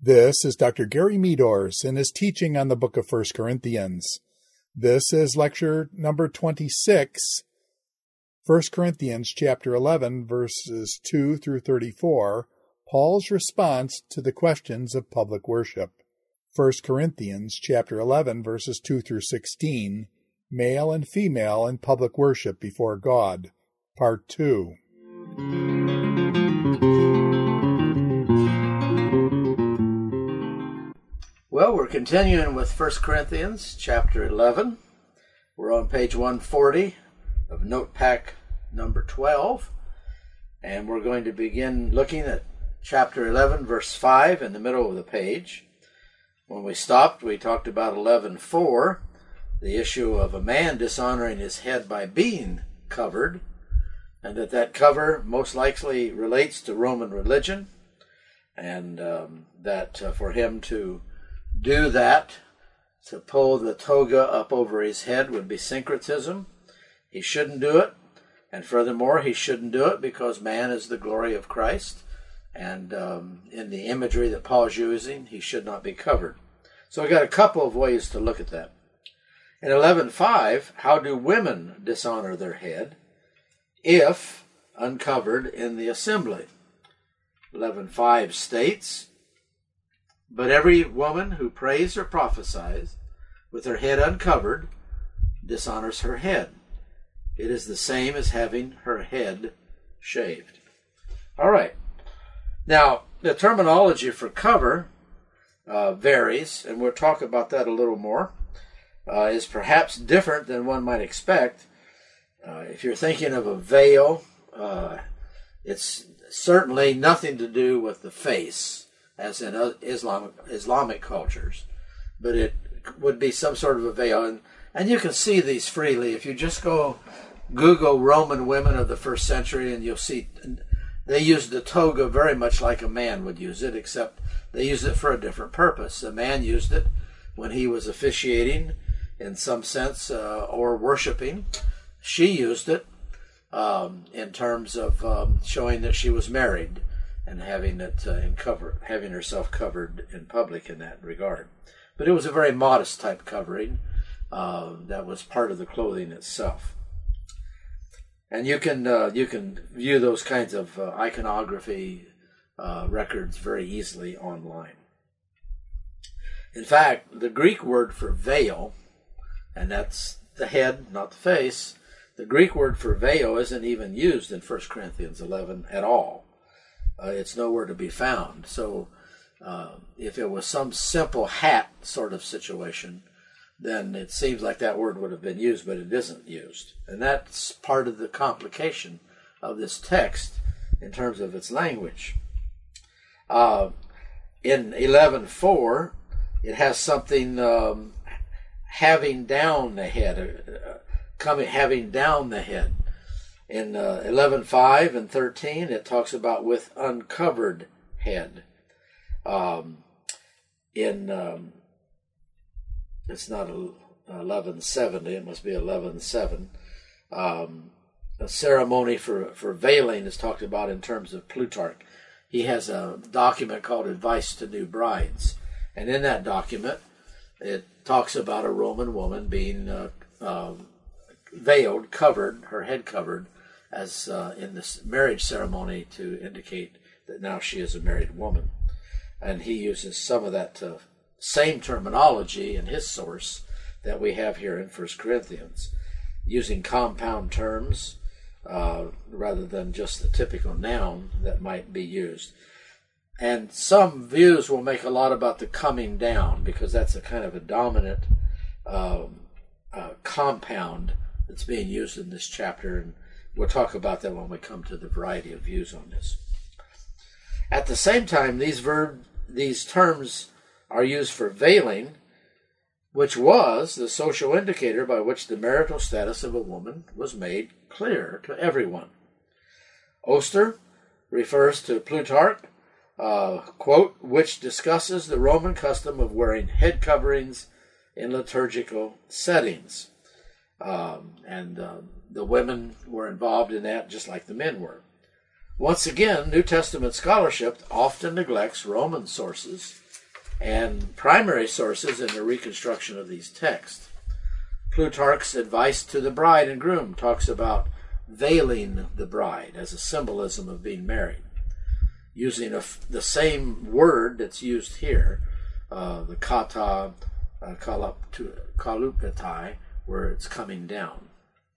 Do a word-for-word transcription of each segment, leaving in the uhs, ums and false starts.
This is Doctor Gary Meadors in his teaching on the book of First Corinthians. This is lecture number twenty-six, First Corinthians chapter eleven, verses two through thirty-four, Paul's response to the questions of public worship. First Corinthians chapter eleven, verses two through sixteen, Male and Female in Public Worship Before God, Part two. Well, we're continuing with First Corinthians chapter eleven. We're on page one forty of Notepack number twelve, and we're going to begin looking at chapter eleven, verse five in the middle of the page. When we stopped, we talked about eleven four, the issue of a man dishonoring his head by being covered, and that that cover most likely relates to Roman religion, and um, that uh, for him to do that, to pull the toga up over his head, would be syncretism. He shouldn't do it, and furthermore, he shouldn't do it because man is the glory of Christ, and um, in the imagery that Paul's using, he should not be covered. So we got a couple of ways to look at that. In eleven five, how do women dishonor their head if uncovered in the assembly? eleven five states, "But every woman who prays or prophesies with her head uncovered dishonors her head. It is the same as having her head shaved." All right. Now, the terminology for cover uh, varies, and we'll talk about that a little more, uh, is perhaps different than one might expect. Uh, if you're thinking of a veil, uh, it's certainly nothing to do with the face, as in Islamic, Islamic cultures, but it would be some sort of a veil. And, and you can see these freely. If you just go Google Roman women of the first century, and you'll see they used the toga very much like a man would use it, except they used it for a different purpose. A man used it when he was officiating, in some sense, uh, or worshiping. She used it um, in terms of um, showing that she was married, and having it uh, in cover, having herself covered in public in that regard. But it was a very modest type covering uh, that was part of the clothing itself. And you can uh, you can view those kinds of uh, iconography uh, records very easily online. In fact, the Greek word for veil, and that's the head, not the face, the Greek word for veil isn't even used in First Corinthians eleven at all. Uh, it's nowhere to be found. So uh, if it was some simple hat sort of situation, then it seems like that word would have been used, but it isn't used. And that's part of the complication of this text in terms of its language. Uh, in eleven four, it has something um, having down the head, uh, coming having down the head. In uh, eleven five and thirteen, it talks about with uncovered head. Um, in um, it's not eleven seventy; it must be eleven seven. Um, a ceremony for for veiling is talked about in terms of Plutarch. He has a document called Advice to New Brides, and in that document, it talks about a Roman woman being uh, uh, veiled, covered, her head covered, as uh, in this marriage ceremony to indicate that now she is a married woman. And he uses some of that uh, same terminology in his source that we have here in First Corinthians, using compound terms uh, rather than just the typical noun that might be used. And some views will make a lot about the coming down, because that's a kind of a dominant um, uh, compound that's being used in this chapter, and we'll talk about that when we come to the variety of views on this. At the same time, these verb, these terms are used for veiling, which was the social indicator by which the marital status of a woman was made clear to everyone. Oster refers to Plutarch, uh, quote, which discusses the Roman custom of wearing head coverings in liturgical settings. Um, and um, the women were involved in that just like the men were. Once again, New Testament scholarship often neglects Roman sources and primary sources in the reconstruction of these texts. Plutarch's Advice to the Bride and Groom talks about veiling the bride as a symbolism of being married, using a, the same word that's used here, uh, the kata uh, kalupetai, where it's coming down.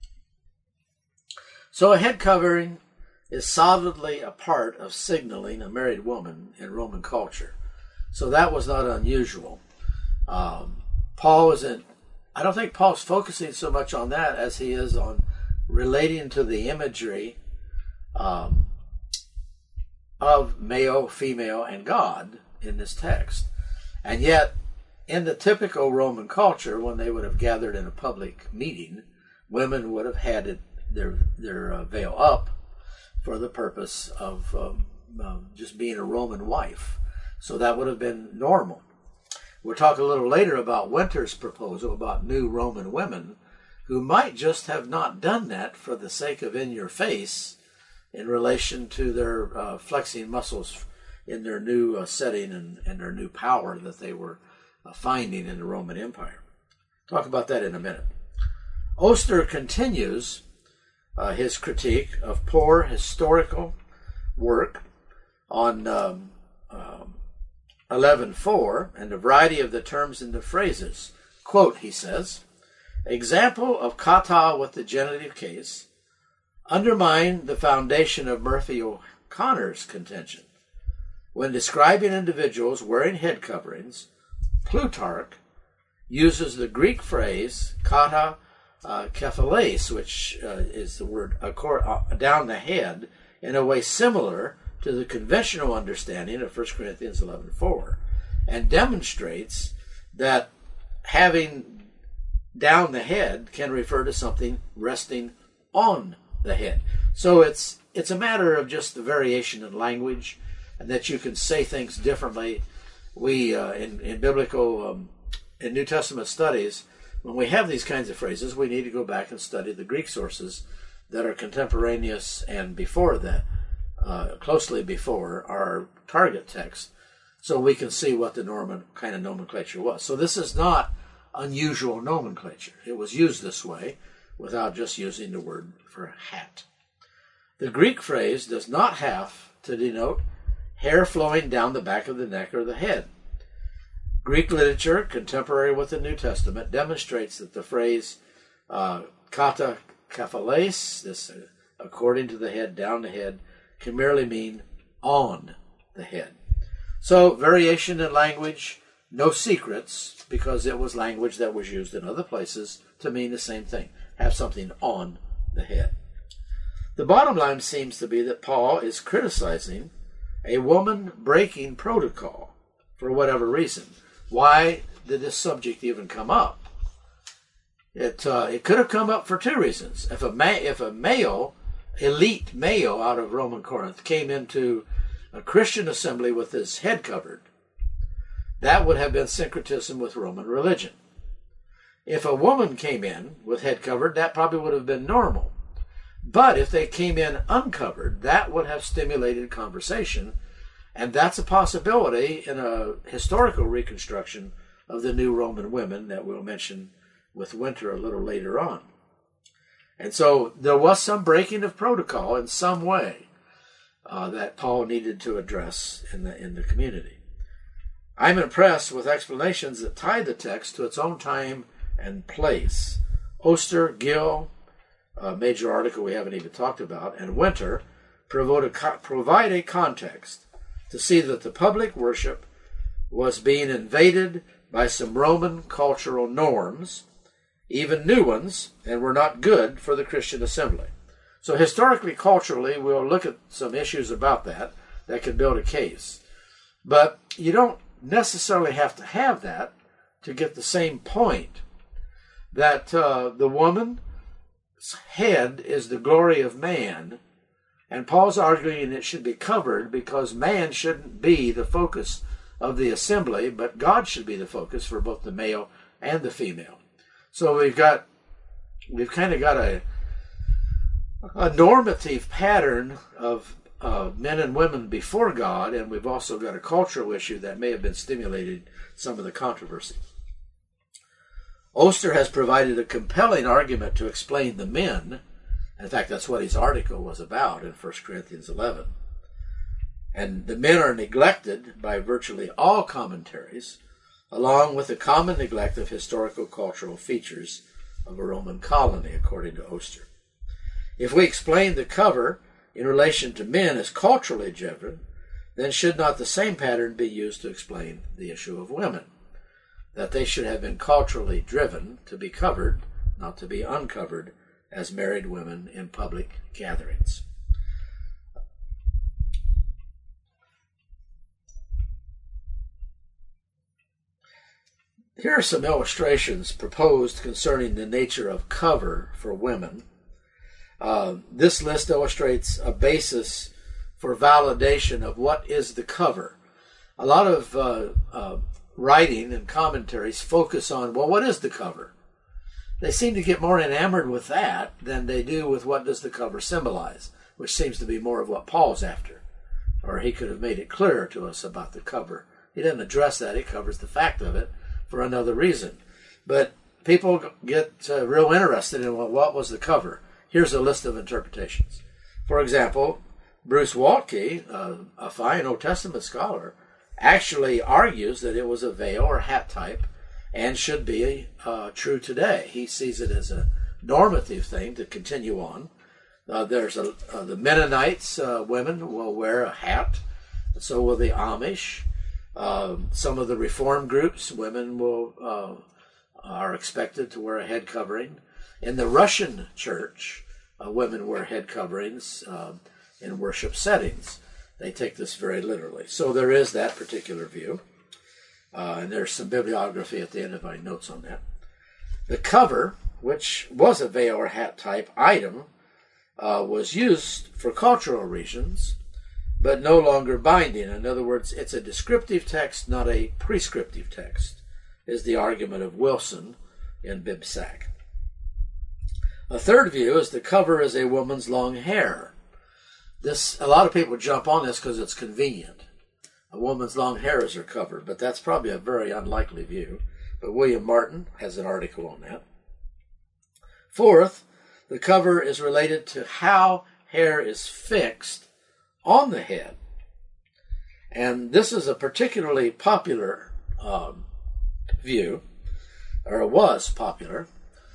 So a head covering is solidly a part of signaling a married woman in Roman culture. So that was not unusual. Um, Paul isn't, I don't think Paul's focusing so much on that as he is on relating to the imagery um, of male, female, and God in this text. And yet, in the typical Roman culture, when they would have gathered in a public meeting, women would have had it, their, their uh, veil up for the purpose of um, uh, just being a Roman wife. So that would have been normal. We'll talk a little later about Winter's proposal about new Roman women who might just have not done that for the sake of in your face in relation to their uh, flexing muscles in their new uh, setting and, and their new power that they were uh, finding in the Roman Empire. Talk about that in a minute. Oster continues uh, his critique of poor historical work on um, um, eleven four and the variety of the terms and the phrases. Quote, he says, example of kata with the genitive case undermine the foundation of Murphy O'Connor's contention. When describing individuals wearing head coverings, Plutarch uses the Greek phrase kata uh, kephales, which uh, is the word uh, down the head, in a way similar to the conventional understanding of First Corinthians eleven four, and demonstrates that having down the head can refer to something resting on the head. So it's it's a matter of just the variation in language, and that you can say things differently. We uh, in in biblical um, in New Testament studies, when we have these kinds of phrases, we need to go back and study the Greek sources that are contemporaneous and before that, uh, closely before our target text, so we can see what the Norman kind of nomenclature was. So this is not unusual nomenclature. It was used this way without just using the word for hat. The Greek phrase does not have to denote hair flowing down the back of the neck or the head. Greek literature, contemporary with the New Testament, demonstrates that the phrase uh, kata kephales, this uh, according to the head, down the head, can merely mean on the head. So variation in language, no secrets, because it was language that was used in other places to mean the same thing, have something on the head. The bottom line seems to be that Paul is criticizing a woman breaking protocol for whatever reason. Why did this subject even come up? It uh, it could have come up for two reasons. If a ma- if a male, elite male out of Roman Corinth came into a Christian assembly with his head covered, that would have been syncretism with Roman religion. If a woman came in with head covered, that probably would have been normal. But if they came in uncovered, that would have stimulated conversation, and that's a possibility in a historical reconstruction of the new Roman women that we'll mention with Winter a little later on. And so there was some breaking of protocol in some way uh, that Paul needed to address in the in the community. I'm impressed with explanations that tie the text to its own time and place. Oster, Gill, a major article we haven't even talked about, and Winter provide a, provide a context to see that the public worship was being invaded by some Roman cultural norms, even new ones, and were not good for the Christian assembly. So historically, culturally, we'll look at some issues about that that can build a case. But you don't necessarily have to have that to get the same point, that uh, the woman's head is the glory of man, and Paul's arguing it should be covered because man shouldn't be the focus of the assembly, but God should be the focus for both the male and the female. So we've got, we've kind of got a, a normative pattern of uh, men and women before God, and we've also got a cultural issue that may have been stimulated some of the controversy. Oster has provided a compelling argument to explain the men. In fact, that's what his article was about in First Corinthians eleven. And the men are neglected by virtually all commentaries, along with the common neglect of historical cultural features of a Roman colony, according to Oster. If we explain the cover in relation to men as culturally driven, then should not the same pattern be used to explain the issue of women? That they should have been culturally driven to be covered, not to be uncovered, as married women in public gatherings. Here are some illustrations proposed concerning the nature of cover for women. Uh, this list illustrates a basis for validation of what is the cover. A lot of uh, uh, writing and commentaries focus on, well, what is the cover? They seem to get more enamored with that than they do with what does the cover symbolize, which seems to be more of what Paul's after. Or he could have made it clearer to us about the cover. He doesn't address that. He covers the fact of it for another reason. But people get uh, real interested in well, what was the cover. Here's a list of interpretations. For example, Bruce Waltke, uh, a fine Old Testament scholar, actually argues that it was a veil or hat type and should be uh, true today. He sees it as a normative thing to continue on. Uh, there's a, uh, the Mennonites, uh, women will wear a hat, and so will the Amish. Uh, some of the Reform groups, women will uh, are expected to wear a head covering. In the Russian church, uh, women wear head coverings uh, in worship settings. They take this very literally. So there is that particular view. Uh, and there's some bibliography at the end of my notes on that. The cover, which was a veil or hat type item, uh, was used for cultural reasons, but no longer binding. In other words, it's a descriptive text, not a prescriptive text, is the argument of Wilson in BibSac. A third view is the cover is a woman's long hair. This, a lot of people jump on this because it's convenient. A woman's long hair is her cover, but that's probably a very unlikely view. But William Martin has an article on that. Fourth, the cover is related to how hair is fixed on the head. And this is a particularly popular um, view, or it was popular,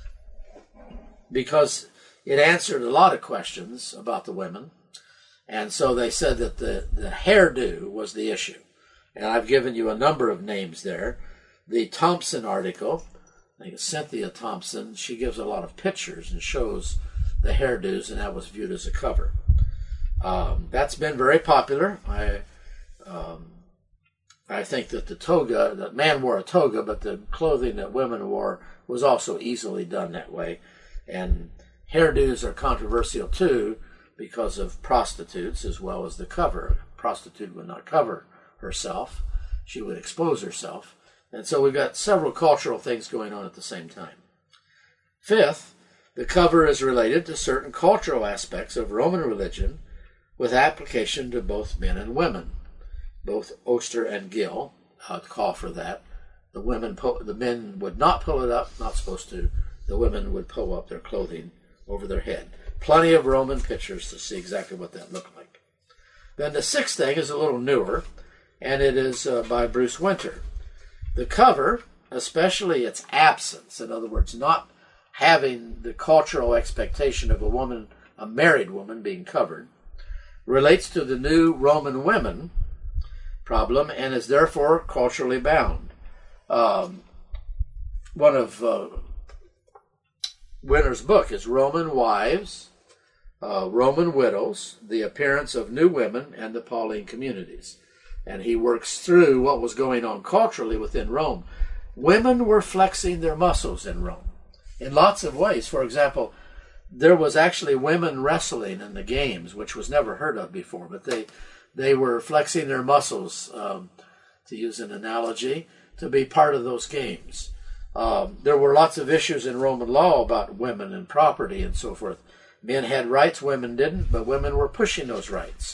because it answered a lot of questions about the women. And so they said that the, the hairdo was the issue. And I've given you a number of names there. The Thompson article, I think it's Cynthia Thompson, she gives a lot of pictures and shows the hairdos, and that was viewed as a cover. Um, that's been very popular. I um, I think that the toga, that man wore a toga, but the clothing that women wore was also easily done that way. And hairdos are controversial too, because of prostitutes as well as the cover. A prostitute would not cover herself. She would expose herself. And so we've got several cultural things going on at the same time. Fifth, the cover is related to certain cultural aspects of Roman religion with application to both men and women. Both Oster and Gill uh, call for that. The women, po- the men would not pull it up, not supposed to. The women would pull up their clothing over their head. Plenty of Roman pictures to see exactly what that looked like. Then the sixth thing is a little newer, and it is uh, by Bruce Winter. The cover, especially its absence, in other words, not having the cultural expectation of a woman, a married woman, being covered, relates to the new Roman women problem and is therefore culturally bound. Um, one of uh, Winter's book is Roman Wives, uh, Roman Widows, the Appearance of New Women, and the Pauline Communities. And he works through what was going on culturally within Rome. Women were flexing their muscles in Rome in lots of ways. For example, there was actually women wrestling in the games, which was never heard of before, but they they were flexing their muscles, um, to use an analogy, to be part of those games. Um, there were lots of issues in Roman law about women and property and so forth. Men had rights, women didn't, but women were pushing those rights.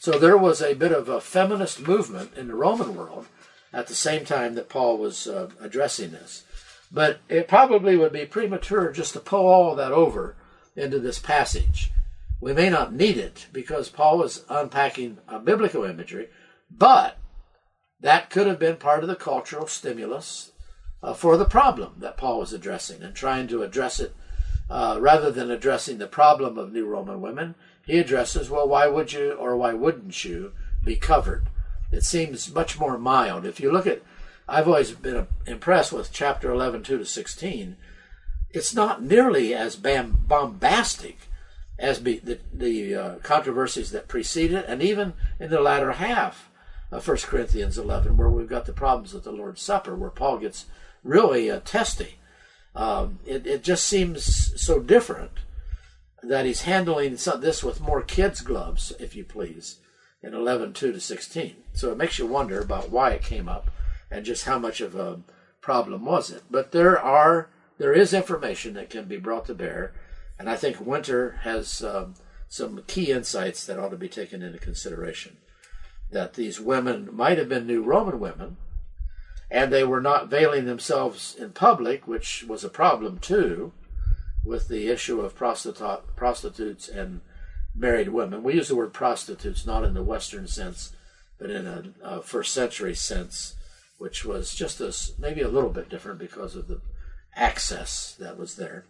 So there was a bit of a feminist movement in the Roman world at the same time that Paul was uh, addressing this. But it probably would be premature just to pull all of that over into this passage. We may not need it because Paul was unpacking a biblical imagery, but that could have been part of the cultural stimulus uh, for the problem that Paul was addressing and trying to address it uh, rather than addressing the problem of new Roman women. He addresses, well, why would you or why wouldn't you be covered? It seems much more mild. If you look at, I've always been impressed with chapter eleven, two to sixteen. It's not nearly as bam- bombastic as be the, the uh, controversies that precede it, and even in the latter half of First Corinthians eleven, where we've got the problems with the Lord's Supper, where Paul gets really uh, testy. Um, it, it just seems so different that he's handling some, this with more kids' gloves, if you please, in eleven, two to sixteen. So it makes you wonder about why it came up and just how much of a problem was it. But there are there is information that can be brought to bear, and I think Winter has um, some key insights that ought to be taken into consideration. That these women might have been new Roman women, and they were not veiling themselves in public, which was a problem too, with the issue of prostitu- prostitutes and married women. We use the word prostitutes not in the Western sense, but in a, a first century sense, which was just a, maybe a little bit different because of the access that was there.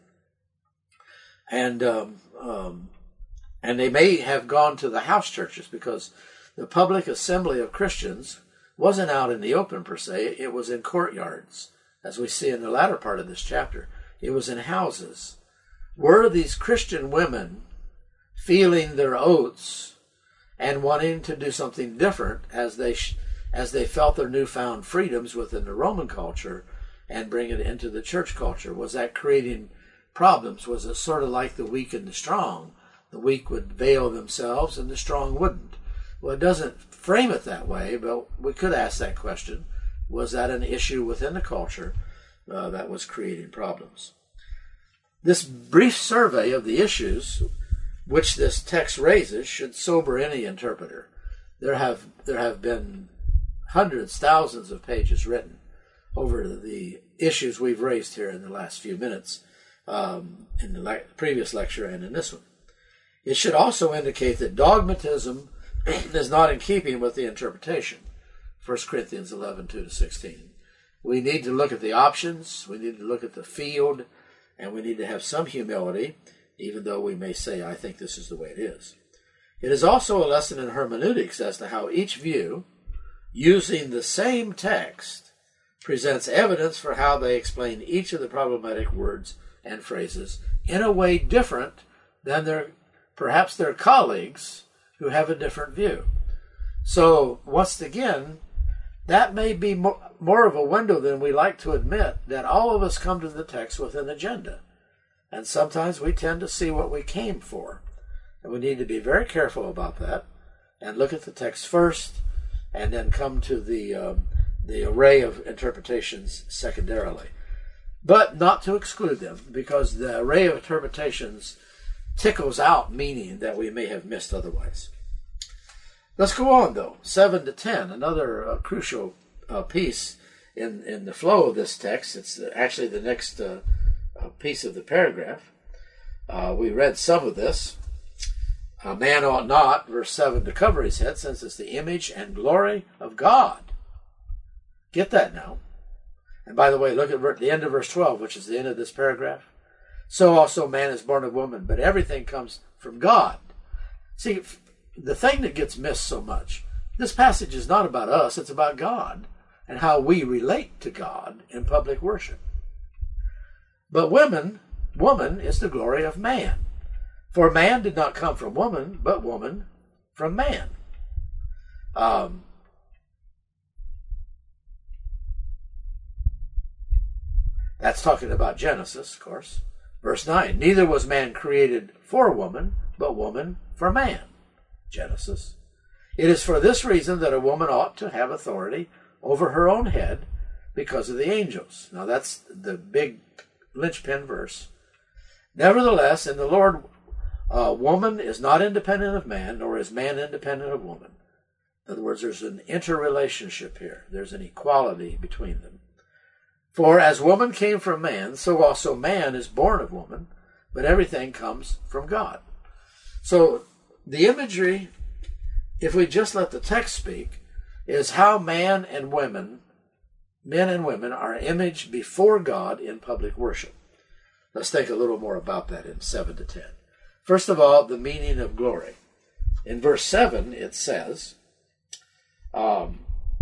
And um, um, and they may have gone to the house churches, because the public assembly of Christians wasn't out in the open per se. It was in courtyards, as we see in the latter part of this chapter. It was in houses. Were these Christian women feeling their oats and wanting to do something different as they sh- as they felt their newfound freedoms within the Roman culture and bring it into the church culture? Was that creating problems? Was it sort of like the weak and the strong? The weak would veil themselves and the strong wouldn't. Well, it doesn't frame it that way, but we could ask that question. Was that an issue within the culture uh, that was creating problems? This brief survey of the issues which this text raises should sober any interpreter. There have there have been hundreds, thousands of pages written over the issues we've raised here in the last few minutes, um, in the le- previous lecture and in this one. It should also indicate that dogmatism is not in keeping with the interpretation. First Corinthians eleven, two to sixteen. We need to look at the options, we need to look at the field, and we need to have some humility, even though we may say, I think this is the way it is. It is also a lesson in hermeneutics as to how each view, using the same text, presents evidence for how they explain each of the problematic words and phrases in a way different than their perhaps their colleagues who have a different view. So, once again, that may be more, more of a window than we like to admit, that all of us come to the text with an agenda. And sometimes we tend to see what we came for. And we need to be very careful about that and look at the text first and then come to the, um, the array of interpretations secondarily. But not to exclude them, because the array of interpretations tickles out meaning that we may have missed otherwise. Let's go on, though. seven to ten, another uh, crucial uh, piece in, in the flow of this text. It's the, actually the next uh, uh, piece of the paragraph. Uh, we read some of this. A man ought not, verse seven, to cover his head, since it's the image and glory of God. Get that now. And by the way, look at the end of verse twelve, which is the end of this paragraph. So also man is born of woman, but everything comes from God. See, the thing that gets missed so much, this passage is not about us, it's about God and how we relate to God in public worship. But women, woman is the glory of man. For man did not come from woman, but woman from man. Um, that's talking about Genesis, of course. Verse nine, neither was man created for woman, but woman for man. Genesis. It is for this reason that a woman ought to have authority over her own head because of the angels. Now that's the big linchpin verse. Nevertheless, in the Lord Uh, woman is not independent of man, nor is man independent of woman. In other words, there's an interrelationship here. There's an equality between them. For as woman came from man, so also man is born of woman, but everything comes from God. So the imagery, if we just let the text speak, is how man and women, men and women, are imaged before God in public worship. Let's think a little more about that in seven to ten. First of all, the meaning of glory. In verse seven, it says, um,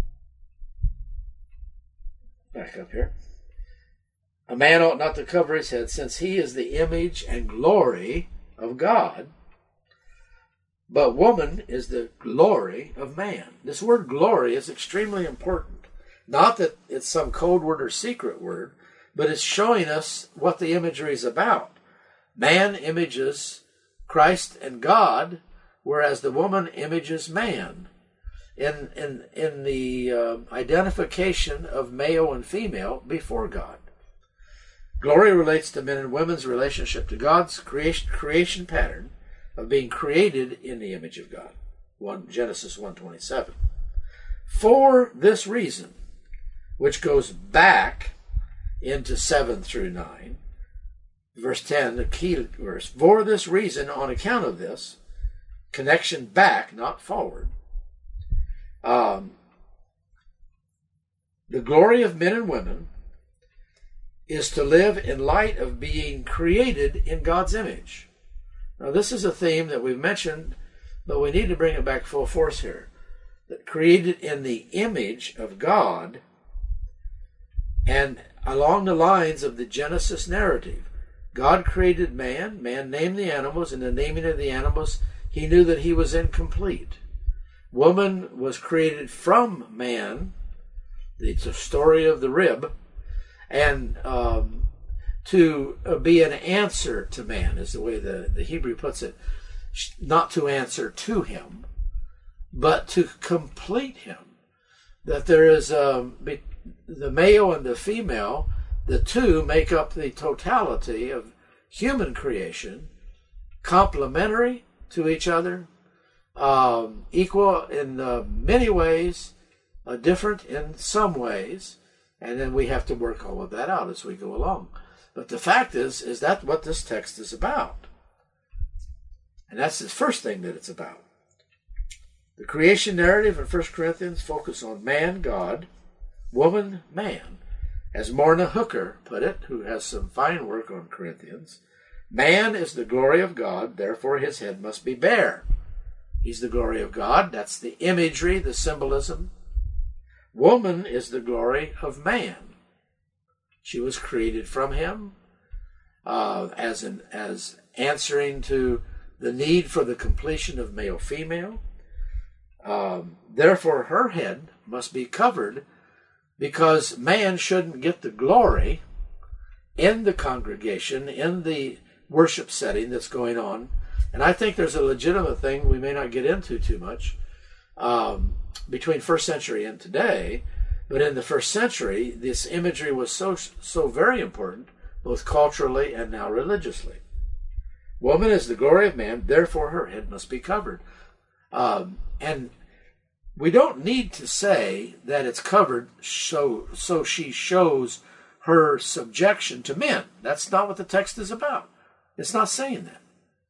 back up here, a man ought not to cover his head, since he is the image and glory of God, but woman is the glory of man. This word glory is extremely important. Not that it's some code word or secret word, but it's showing us what the imagery is about. Man images Christ and God, whereas the woman images man. In, in, in the uh, identification of male and female before God. Glory relates to men and women's relationship to God's creation, creation pattern of being created in the image of God. one, Genesis one twenty-seven. For this reason, which goes back into seven through nine, verse ten, the key verse, for this reason, on account of this, connection back, not forward, um, the glory of men and women is to live in light of being created in God's image. Now, this is a theme that we've mentioned, but we need to bring it back full force here. That created in the image of God, and along the lines of the Genesis narrative. God created man, man named the animals, and the naming of the animals, he knew that he was incomplete. Woman was created from man, the story of the rib, and um, to be an answer to man, is the way the, the Hebrew puts it. Not to answer to him, but to complete him. That there is um, the male and the female, the two make up the totality of human creation, complementary to each other, um, equal in uh, many ways, uh, different in some ways, and then we have to work all of that out as we go along. But the fact is, is that what this text is about. And that's the first thing that it's about. The creation narrative in First Corinthians focus on man, God, woman, man. As Morna Hooker put it, who has some fine work on Corinthians, man is the glory of God, therefore his head must be bare. He's the glory of God. That's the imagery, the symbolism. Woman is the glory of man. She was created from him uh, as an as answering to the need for the completion of male-female. Um, therefore, her head must be covered, because man shouldn't get the glory in the congregation, in the worship setting that's going on. And I think there's a legitimate thing we may not get into too much um, between first century and today. But in the first century, this imagery was so so very important, both culturally and now religiously. Woman is the glory of man, therefore her head must be covered. Um, and we don't need to say that it's covered so so she shows her subjection to men. That's not what the text is about. It's not saying that.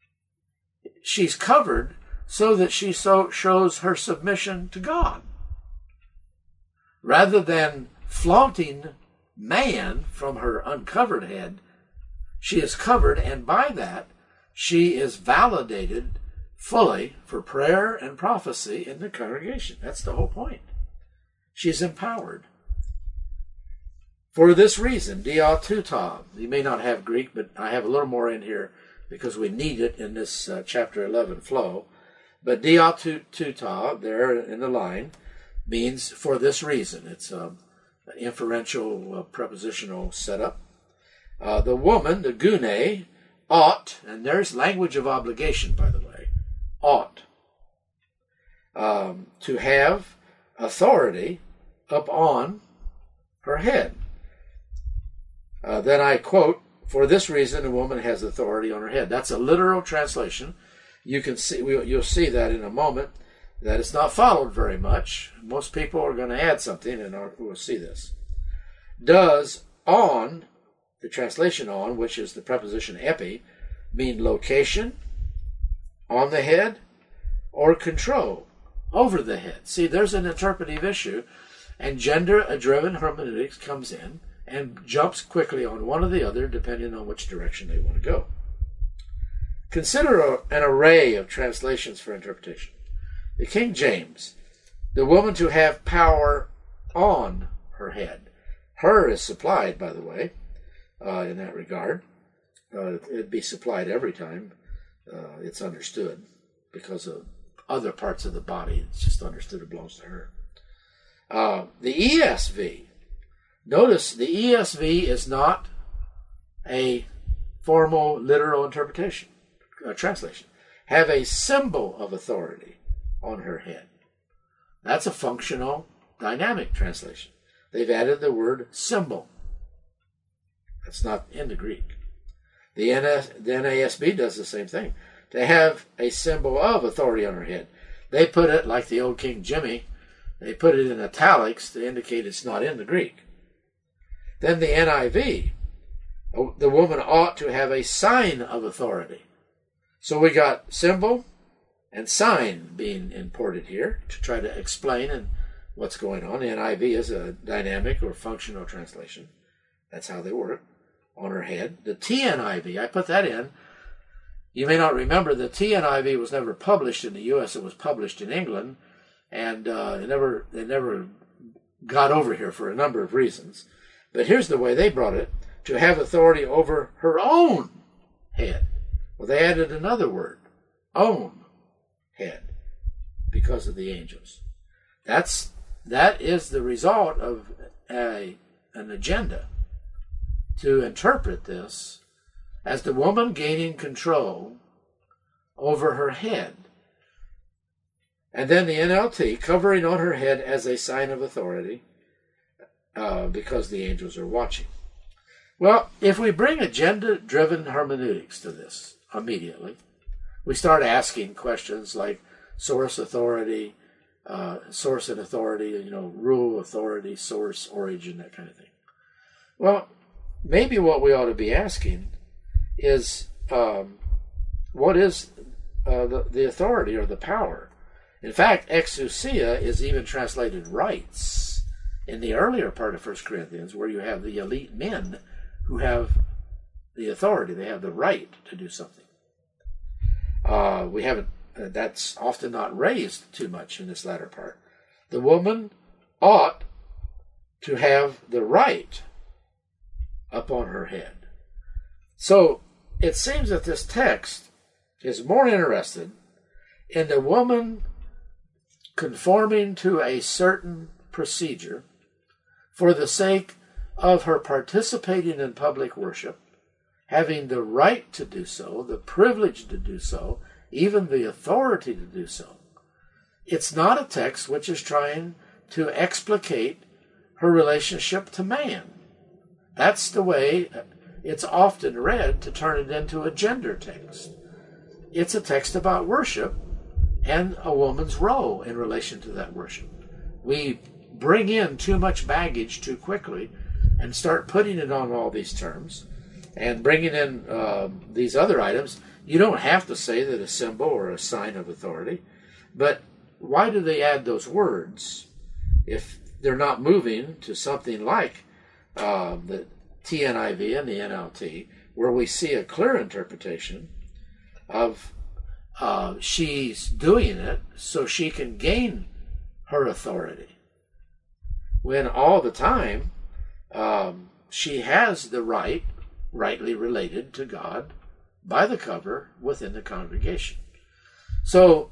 She's covered so that she so shows her submission to God. Rather than flaunting man from her uncovered head, she is covered, and by that she is validated fully for prayer and prophecy in the congregation. That's the whole point. She's empowered. For this reason, diatuta, you may not have Greek, but I have a little more in here because we need it in this uh, chapter eleven flow. But diatuta, there in the line, means for this reason. It's um, an inferential uh, prepositional setup. Uh, the woman, the gune, ought, and there's language of obligation, by the way, ought um, to have authority upon her head. Uh, then I quote for this reason, a woman has authority on her head. That's a literal translation. You can see, you'll see that in a moment, that it's not followed very much. Most people are going to add something, and we'll see this. Does on, the translation on, which is the preposition epi, mean location, on the head, or control, over the head? See, there's an interpretive issue, and gender-driven hermeneutics comes in and jumps quickly on one or the other, depending on which direction they want to go. Consider a, an array of translations for interpretation. The King James, the woman to have power on her head. Her is supplied, by the way, uh, in that regard. Uh, it'd be supplied every time uh, it's understood, because of other parts of the body. It's just understood it belongs to her. Uh, the E S V. Notice the E S V is not a formal literal interpretation, uh, translation. Have a symbol of authority on her head. That's a functional, dynamic translation. They've added the word symbol. That's not in the Greek. The N A S B does the same thing. To have a symbol of authority on her head. They put it, like the old King Jimmy, they put it in italics to indicate it's not in the Greek. Then the N I V, the woman ought to have a sign of authority. So we got symbol and sign being imported here to try to explain and what's going on. The N I V is a dynamic or functional translation. That's how they work, on her head. The T N I V, I put that in. You may not remember the T N I V was never published in the U S It was published in England, and uh, it never it never got over here for a number of reasons. But here's the way they brought it: to have authority over her own head. Well, they added another word, own head, because of the angels. That's that is the result of a an agenda to interpret this as the woman gaining control over her head. And then the N L T, covering on her head as a sign of authority, uh, because the angels are watching. Well, if we bring agenda-driven hermeneutics to this immediately, we start asking questions like source authority, uh, source and authority, you know, rule, authority, source, origin, that kind of thing. Well, maybe what we ought to be asking is, um, what is uh, the, the authority or the power? In fact, exousia is even translated rights in the earlier part of First Corinthians, where you have the elite men who have the authority. They have the right to do something. Uh, we haven't, uh, that's often not raised too much in this latter part. The woman ought to have the right upon her head. So it seems that this text is more interested in the woman conforming to a certain procedure for the sake of her participating in public worship, having the right to do so, the privilege to do so, even the authority to do so. It's not a text which is trying to explicate her relationship to man. That's the way it's often read, to turn it into a gender text. It's a text about worship and a woman's role in relation to that worship. We bring in too much baggage too quickly and start putting it on all these terms and bringing in uh, these other items. You don't have to say that a symbol or a sign of authority, but why do they add those words if they're not moving to something like uh, the T N I V and the N L T, where we see a clear interpretation of uh, she's doing it so she can gain her authority, when all the time um, she has the right, rightly related to God, by the cover within the congregation. So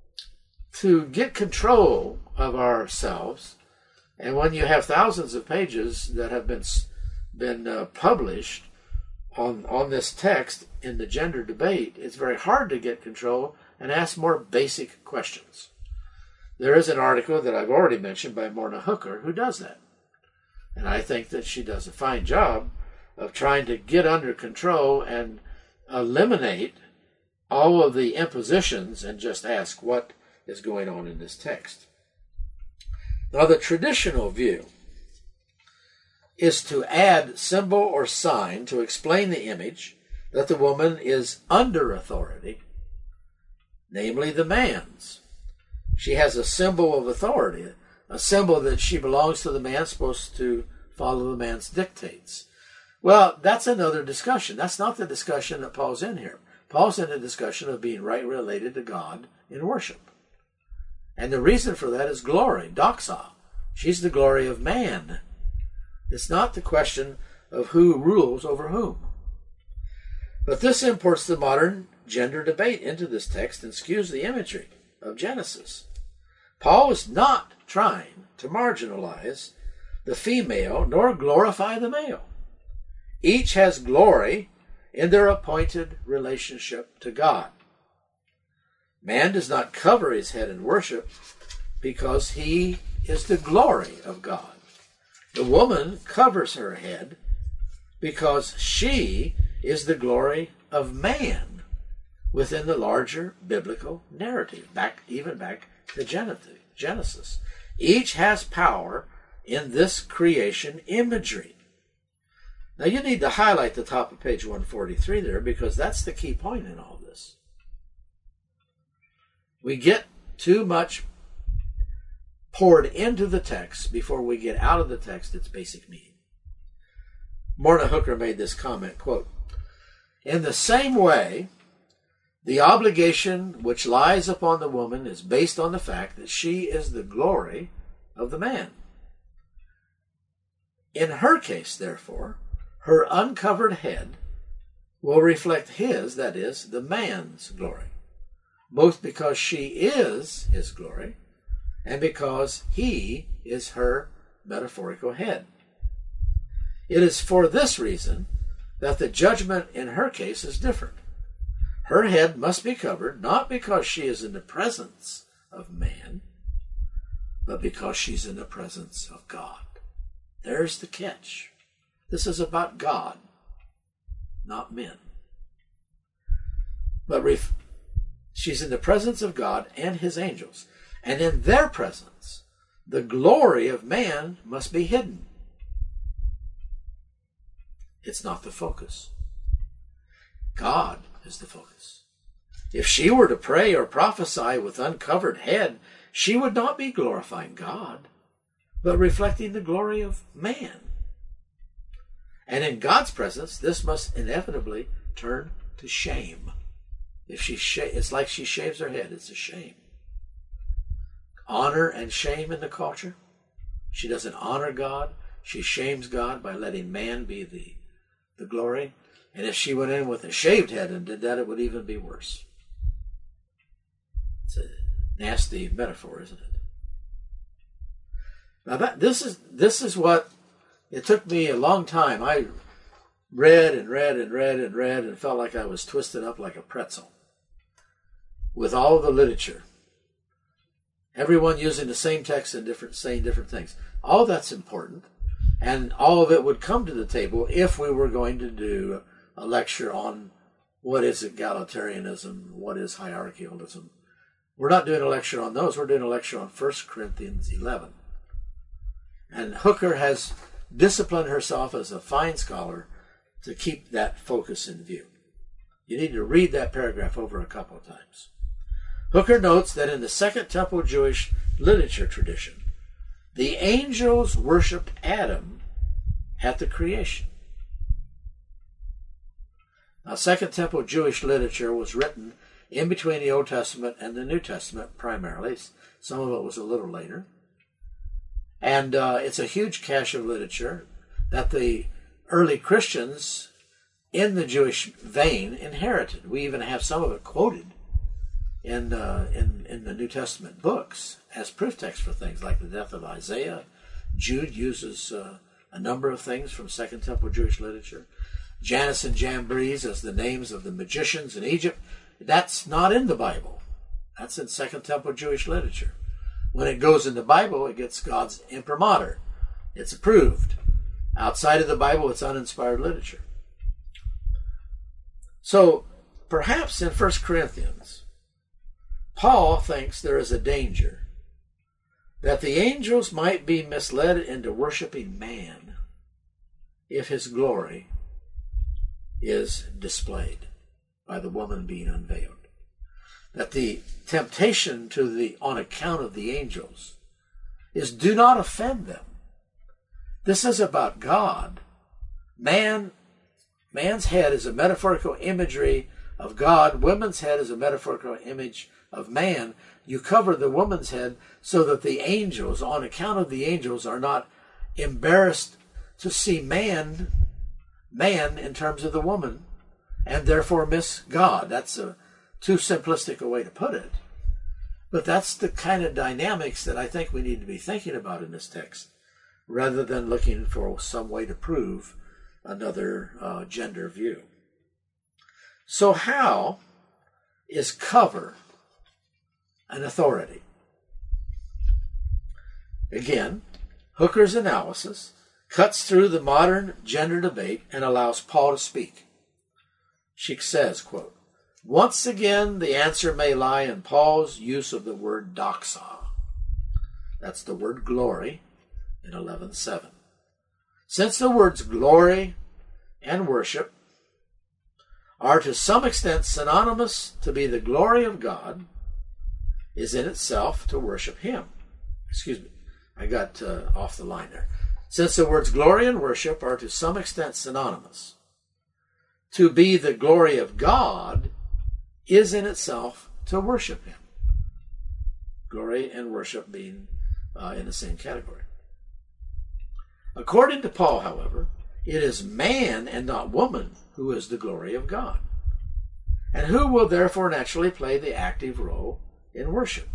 to get control of ourselves, and when you have thousands of pages that have been been uh, published on on this text in the gender debate, it's very hard to get control and ask more basic questions. There is an article that I've already mentioned by Morna Hooker who does that. And I think that she does a fine job of trying to get under control and eliminate all of the impositions and just ask what is going on in this text. Now, the traditional view is to add symbol or sign to explain the image that the woman is under authority, namely the man's. She has a symbol of authority, a symbol that she belongs to the man, supposed to follow the man's dictates. Well, that's another discussion. That's not the discussion that Paul's in here. Paul's in a discussion of being right related to God in worship. And the reason for that is glory, doxa. She's the glory of man. It's not the question of who rules over whom. But this imports the modern gender debate into this text and skews the imagery of Genesis. Paul is not trying to marginalize the female nor glorify the male. Each has glory in their appointed relationship to God. Man does not cover his head in worship because he is the glory of God. The woman covers her head because she is the glory of man within the larger biblical narrative, back even back to Genesis. Each has power in this creation imagery. Now you need to highlight the top of page one forty-three there, because that's the key point in all this. We get too much poured into the text before we get out of the text its basic meaning. Morna Hooker made this comment, quote, "In the same way, the obligation which lies upon the woman is based on the fact that she is the glory of the man. In her case, therefore, her uncovered head will reflect his, that is, the man's glory, both because she is his glory and because he is her metaphorical head. It is for this reason that the judgment in her case is different. Her head must be covered, not because she is in the presence of man, but because she's in the presence of God." There's the catch. This is about God, not men. But ref- she's in the presence of God and his angels. And in their presence, the glory of man must be hidden. It's not the focus. God is the focus. If she were to pray or prophesy with uncovered head, she would not be glorifying God, but reflecting the glory of man. And in God's presence, this must inevitably turn to shame. If she sh- it's like she shaves her head, it's a shame. Honor and shame in the culture. She doesn't honor God. She shames God by letting man be the, the glory. And if she went in with a shaved head and did that, it would even be worse. It's a nasty metaphor, isn't it? Now that, this is this is what it took me a long time. I read and read and read and read and felt like I was twisted up like a pretzel with all the literature. Everyone using the same text and different saying different things. All that's important, and all of it would come to the table if we were going to do a lecture on what is egalitarianism, what is hierarchialism. We're not doing a lecture on those. We're doing a lecture on First Corinthians eleven. And Hooker has disciplined herself as a fine scholar to keep that focus in view. You need to read that paragraph over a couple of times. Hooker notes that in the Second Temple Jewish literature tradition, the angels worshipped Adam at the creation. Now, Second Temple Jewish literature was written in between the Old Testament and the New Testament primarily. Some of it was a little later. And uh, it's a huge cache of literature that the early Christians in the Jewish vein inherited. We even have some of it quoted in, uh, in, in the New Testament books as proof text for things like the death of Isaiah. Jude uses uh, a number of things from Second Temple Jewish literature. Jannes and Jambres as the names of the magicians in Egypt. That's not in the Bible. That's in Second Temple Jewish literature. When it goes in the Bible, it gets God's imprimatur. It's approved. Outside of the Bible, it's uninspired literature. So, perhaps in First Corinthians, Paul thinks there is a danger that the angels might be misled into worshiping man if his glory is displayed by the woman being unveiled. That the temptation to the on account of the angels is do not offend them. This is about God. Man, man's head is a metaphorical imagery of God. Woman's head is a metaphorical image of man. You cover the woman's head so that the angels, on account of the angels, are not embarrassed to see man, man in terms of the woman, and therefore miss God. That's a too simplistic a way to put it. But that's the kind of dynamics that I think we need to be thinking about in this text, rather than looking for some way to prove another uh, gender view. So how is cover an authority? Again, Hooker's analysis cuts through the modern gender debate and allows Paul to speak. She says, quote, "Once again, the answer may lie in Paul's use of the word doxa." That's the word glory in eleven seven. Since the words glory and worship are to some extent synonymous, to be the glory of God is in itself to worship him. Excuse me, I got uh, off the line there. Since the words glory and worship are to some extent synonymous, to be the glory of God is in itself to worship him. Glory and worship being uh, in the same category. According to Paul, however, it is man and not woman who is the glory of God, and who will therefore naturally play the active role in worship.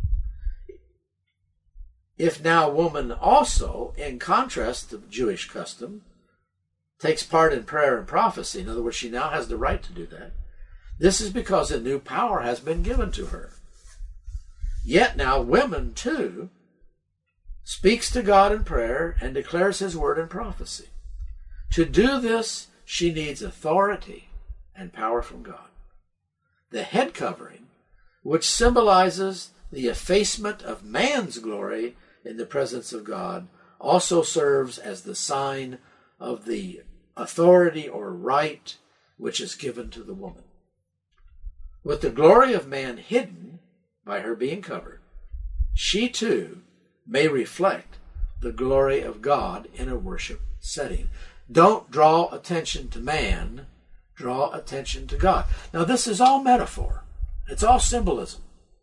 If now woman also, in contrast to Jewish custom, takes part in prayer and prophecy, in other words, she now has the right to do that, this is because a new power has been given to her. Yet now women, too, speaks to God in prayer and declares his word in prophecy. To do this, she needs authority and power from God. The head covering, which symbolizes the effacement of man's glory in the presence of God, also serves as the sign of the authority or right which is given to the woman. With the glory of man hidden by her being covered, she too may reflect the glory of God in a worship setting. Don't draw attention to man, draw attention to God. Now this is all metaphor. It's all symbolism.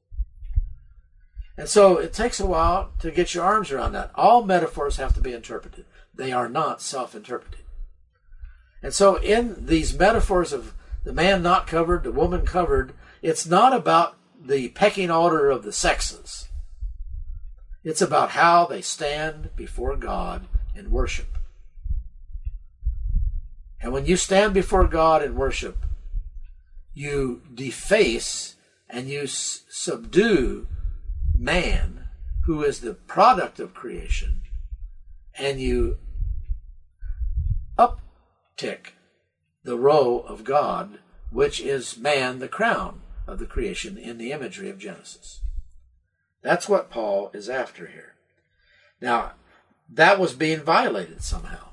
And so it takes a while to get your arms around that. All metaphors have to be interpreted. They are not self-interpreted. And so in these metaphors of the man not covered, the woman covered, it's not about the pecking order of the sexes. It's about how they stand before God in worship. And when you stand before God in worship, you deface and you s- subdue man, who is the product of creation, and you uptick the row of God, which is man, the crown of the creation in the imagery of Genesis. That's what Paul is after here. Now, that was being violated somehow.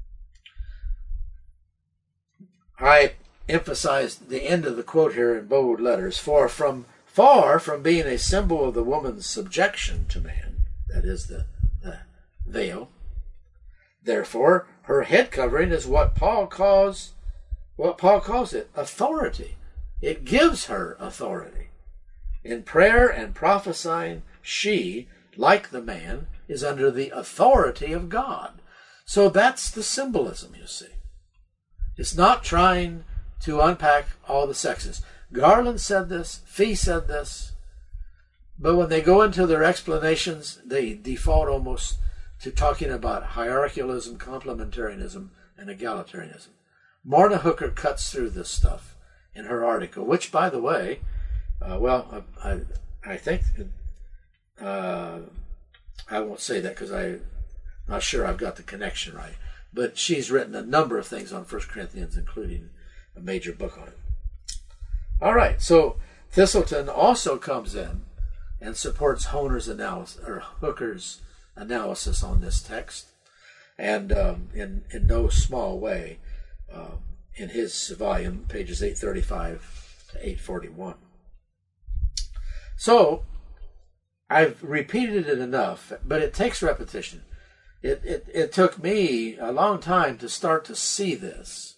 I emphasized the end of the quote here in bold letters. For from far from being a symbol of the woman's subjection to man, that is the, the veil, therefore her head covering is what Paul calls what Paul calls it, authority. It gives her authority. In prayer and prophesying, she, like the man, is under the authority of God. So that's the symbolism, you see. It's not trying to unpack all the sexes. Garland said this, Fee said this, but when they go into their explanations, they default almost to talking about hierarchialism, complementarianism, and egalitarianism. Morna Hooker cuts through this stuff in her article, which, by the way, uh, well, I, I, I think, uh, I won't say that because I'm not sure I've got the connection right. but she's written a number of things on First Corinthians, including a major book on it. All right, so Thistleton also comes in and supports Honer's analysis, or Hooker's analysis on this text, and um, in, in no small way um, in his volume, pages eight thirty-five to eight forty-one. So, I've repeated it enough, but it takes repetition. It, it, it took me a long time to start to see this,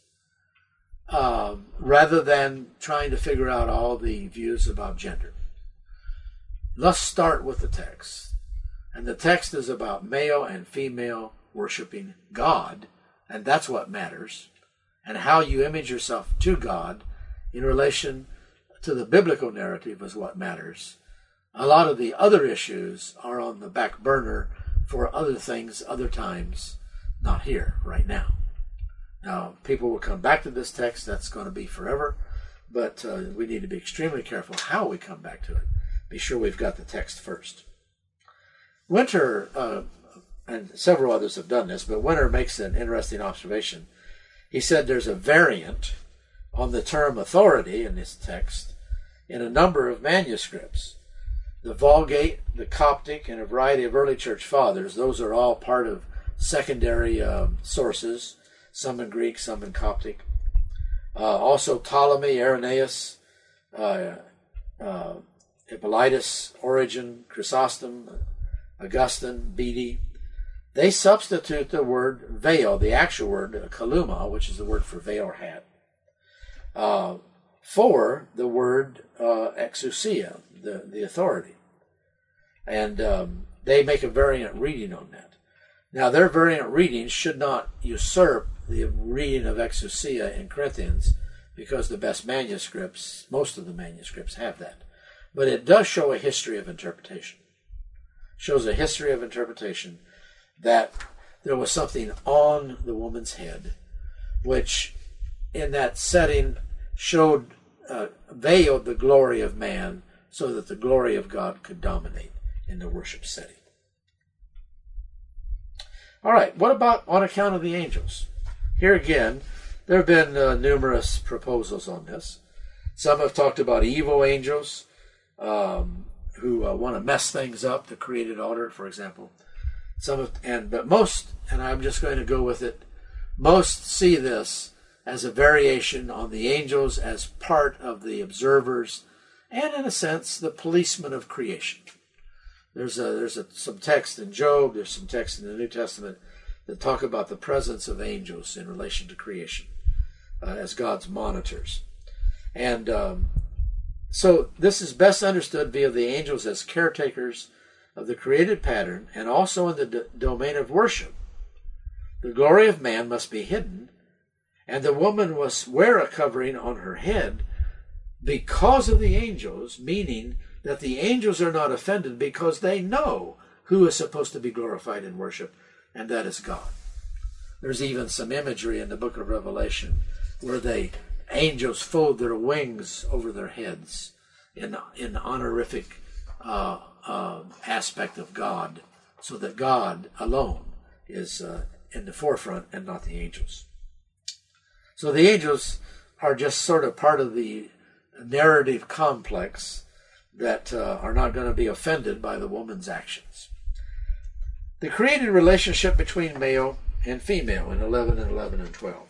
um, rather than trying to figure out all the views about gender. Let's start with the text. And the text is about male and female worshiping God, and that's what matters, and how you image yourself to God in relation to the biblical narrative is what matters. A lot of the other issues are on the back burner for other things, other times, not here, right now. Now, people will come back to this text, that's going to be forever, but uh, we need to be extremely careful how we come back to it. Be sure we've got the text first. Winter, uh, and several others have done this, but Winter makes an interesting observation. He said there's a variant on the term authority in this text in a number of manuscripts. The Vulgate, the Coptic, and a variety of early church fathers, those are all part of secondary uh, sources, some in Greek, some in Coptic. Uh, also Ptolemy, Irenaeus, uh, uh, Hippolytus, Origen, Chrysostom, Augustine, Bede. They substitute the word veil, the actual word kaluma, which is the word for veil or hat, uh, for the word uh, exousia, the, the authority. And um, they make a variant reading on that. Now, their variant reading should not usurp the reading of exousia in Corinthians, because the best manuscripts, most of the manuscripts have that. But it does show a history of interpretation. Shows a history of interpretation that there was something on the woman's head, which in that setting showed, uh, veiled the glory of man so that the glory of God could dominate in the worship setting. All right, what about on account of the angels? Here again, there have been uh, numerous proposals on this. Some have talked about evil angels um, who uh, want to mess things up, the created order, for example. Some have, and but most, and I'm just going to go with it, most see this as a variation on the angels as part of the observers and, in a sense, the policemen of creation. There's a there's a, some text in Job, there's some text in the New Testament that talk about the presence of angels in relation to creation uh, as God's monitors. And um, so this is best understood via the angels as caretakers of the created pattern, and also in the d- domain of worship. The glory of man must be hidden, and the woman must wear a covering on her head because of the angels, meaning that the angels are not offended because they know who is supposed to be glorified in worship, and that is God. There's even some imagery in the book of Revelation where the angels fold their wings over their heads in, in honorific uh, uh, aspect of God, so that God alone is uh, in the forefront and not the angels. So the angels are just sort of part of the narrative complex that uh, are not going to be offended by the woman's actions. The created relationship between male and female in eleven and eleven and twelve.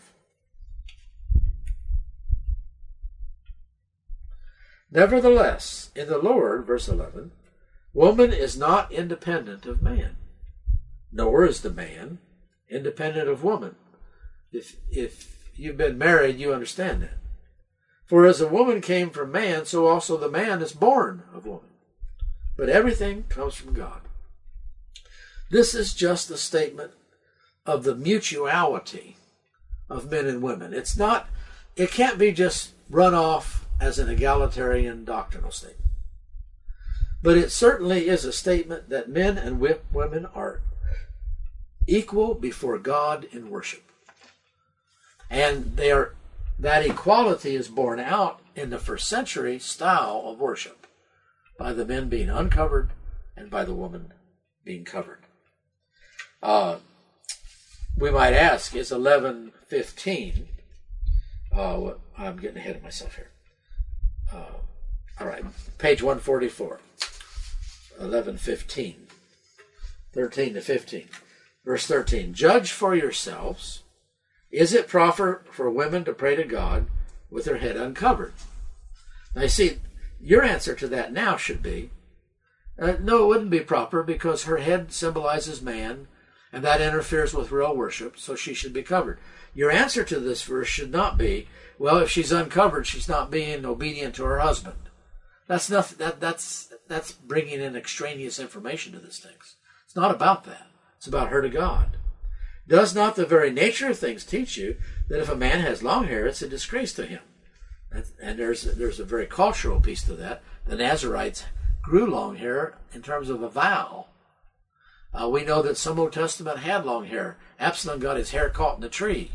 Nevertheless, in the Lord, verse eleven, woman is not independent of man, nor is the man independent of woman. If, if you've been married, you understand that. For as a woman came from man, so also the man is born of woman. But everything comes from God. This is just a statement of the mutuality of men and women. It's not, it can't be just run off as an egalitarian doctrinal statement. But it certainly is a statement that men and women are equal before God in worship. And they are, that equality is borne out in the first century style of worship, by the men being uncovered and by the woman being covered. Uh, we might ask, is eleven fifteen? Uh, I'm getting ahead of myself here. Uh, all right, page one forty-four, eleven fifteen, thirteen to fifteen. Verse thirteen, judge for yourselves, is it proper for women to pray to God with their head uncovered? Now you see, your answer to that now should be, uh, no, it wouldn't be proper because her head symbolizes man, and that interferes with real worship, so she should be covered. Your answer to this verse should not be, well, if she's uncovered, she's not being obedient to her husband. That's nothing. That that's that's bringing in extraneous information to this text. It's not about that. It's about her to God. Does not the very nature of things teach you that if a man has long hair, it's a disgrace to him? And, and there's there's a very cultural piece to that. The Nazarites grew long hair in terms of a vow. Uh, we know that some Old Testament had long hair. Absalom got his hair caught in a tree.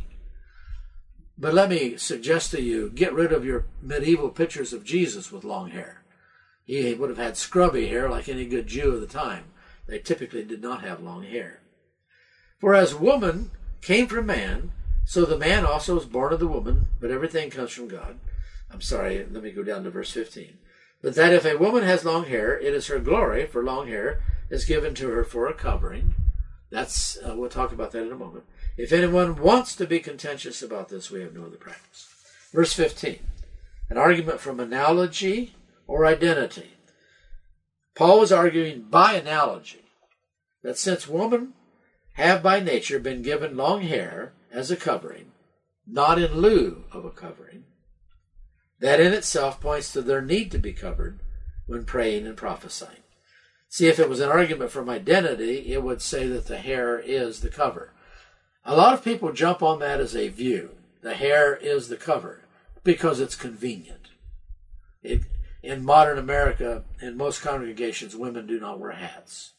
But let me suggest to you, get rid of your medieval pictures of Jesus with long hair. He would have had scrubby hair like any good Jew of the time. They typically did not have long hair. For as woman came from man, so the man also was born of the woman, but everything comes from God. I'm sorry, let me go down to verse fifteen. But that if a woman has long hair, it is her glory, for long hair is given to her for a covering. That's uh, we'll talk about that in a moment. If anyone wants to be contentious about this, we have no other practice. Verse fifteen, an argument from analogy or identity. Paul was arguing by analogy that since women have by nature been given long hair as a covering, not in lieu of a covering, that in itself points to their need to be covered when praying and prophesying. See, if it was an argument from identity, it would say that the hair is the cover. A lot of people jump on that as a view. The hair is the cover because it's convenient. It, in modern America, in most congregations, women do not wear hats.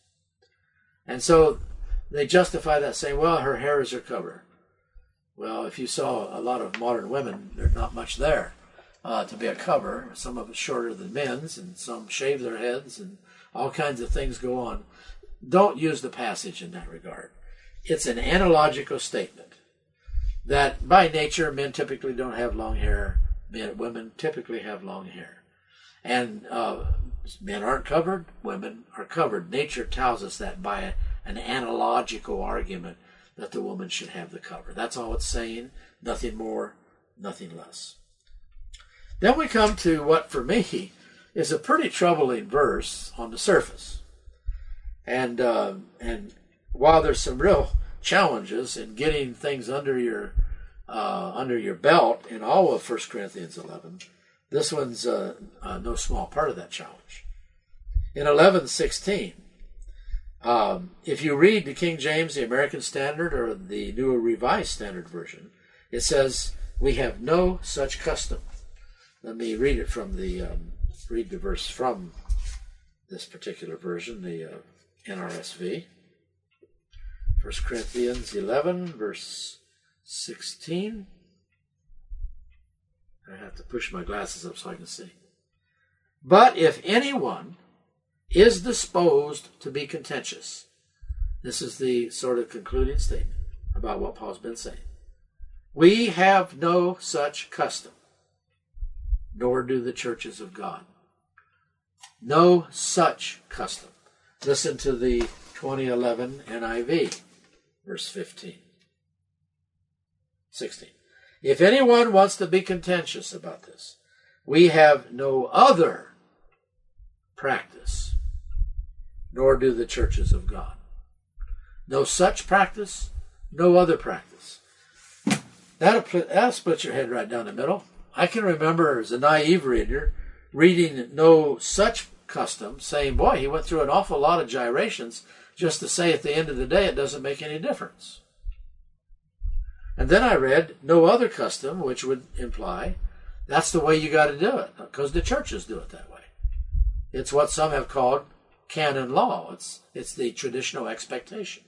And so they justify that saying, well, her hair is her cover. Well, if you saw a lot of modern women, there's not much there uh, to be a cover. Some of it's shorter than men's, and some shave their heads, and all kinds of things go on. Don't use the passage in that regard. It's an analogical statement that by nature, men typically don't have long hair. Men, women typically have long hair. And uh, men aren't covered, women are covered. Nature tells us that by a, an analogical argument that the woman should have the cover. That's all it's saying, nothing more, nothing less. Then we come to what, for me, is a pretty troubling verse on the surface. And uh, and while there's some real challenges in getting things under your uh, under your belt in all of First Corinthians eleven, this one's uh, uh, no small part of that challenge. In eleven sixteen, um, if you read the King James, the American Standard, or the New Revised Standard Version, it says, we have no such custom. Let me read it from the, um, read the verse from this particular version, the uh, N R S V. First Corinthians eleven, verse sixteen. I have to push my glasses up so I can see. But if anyone is disposed to be contentious, this is the sort of concluding statement about what Paul's been saying. We have no such custom, nor do the churches of God. No such custom. Listen to the twenty eleven N I V, verse fifteen. sixteen. If anyone wants to be contentious about this, we have no other practice, nor do the churches of God. No such practice, no other practice. That'll, that'll split your head right down the middle. I can remember as a naive reader reading no such custom, saying, boy, he went through an awful lot of gyrations just to say at the end of the day it doesn't make any difference. And then I read no other custom, which would imply that's the way you got to do it, because the churches do it that way. It's what some have called canon law. It's, it's the traditional expectation.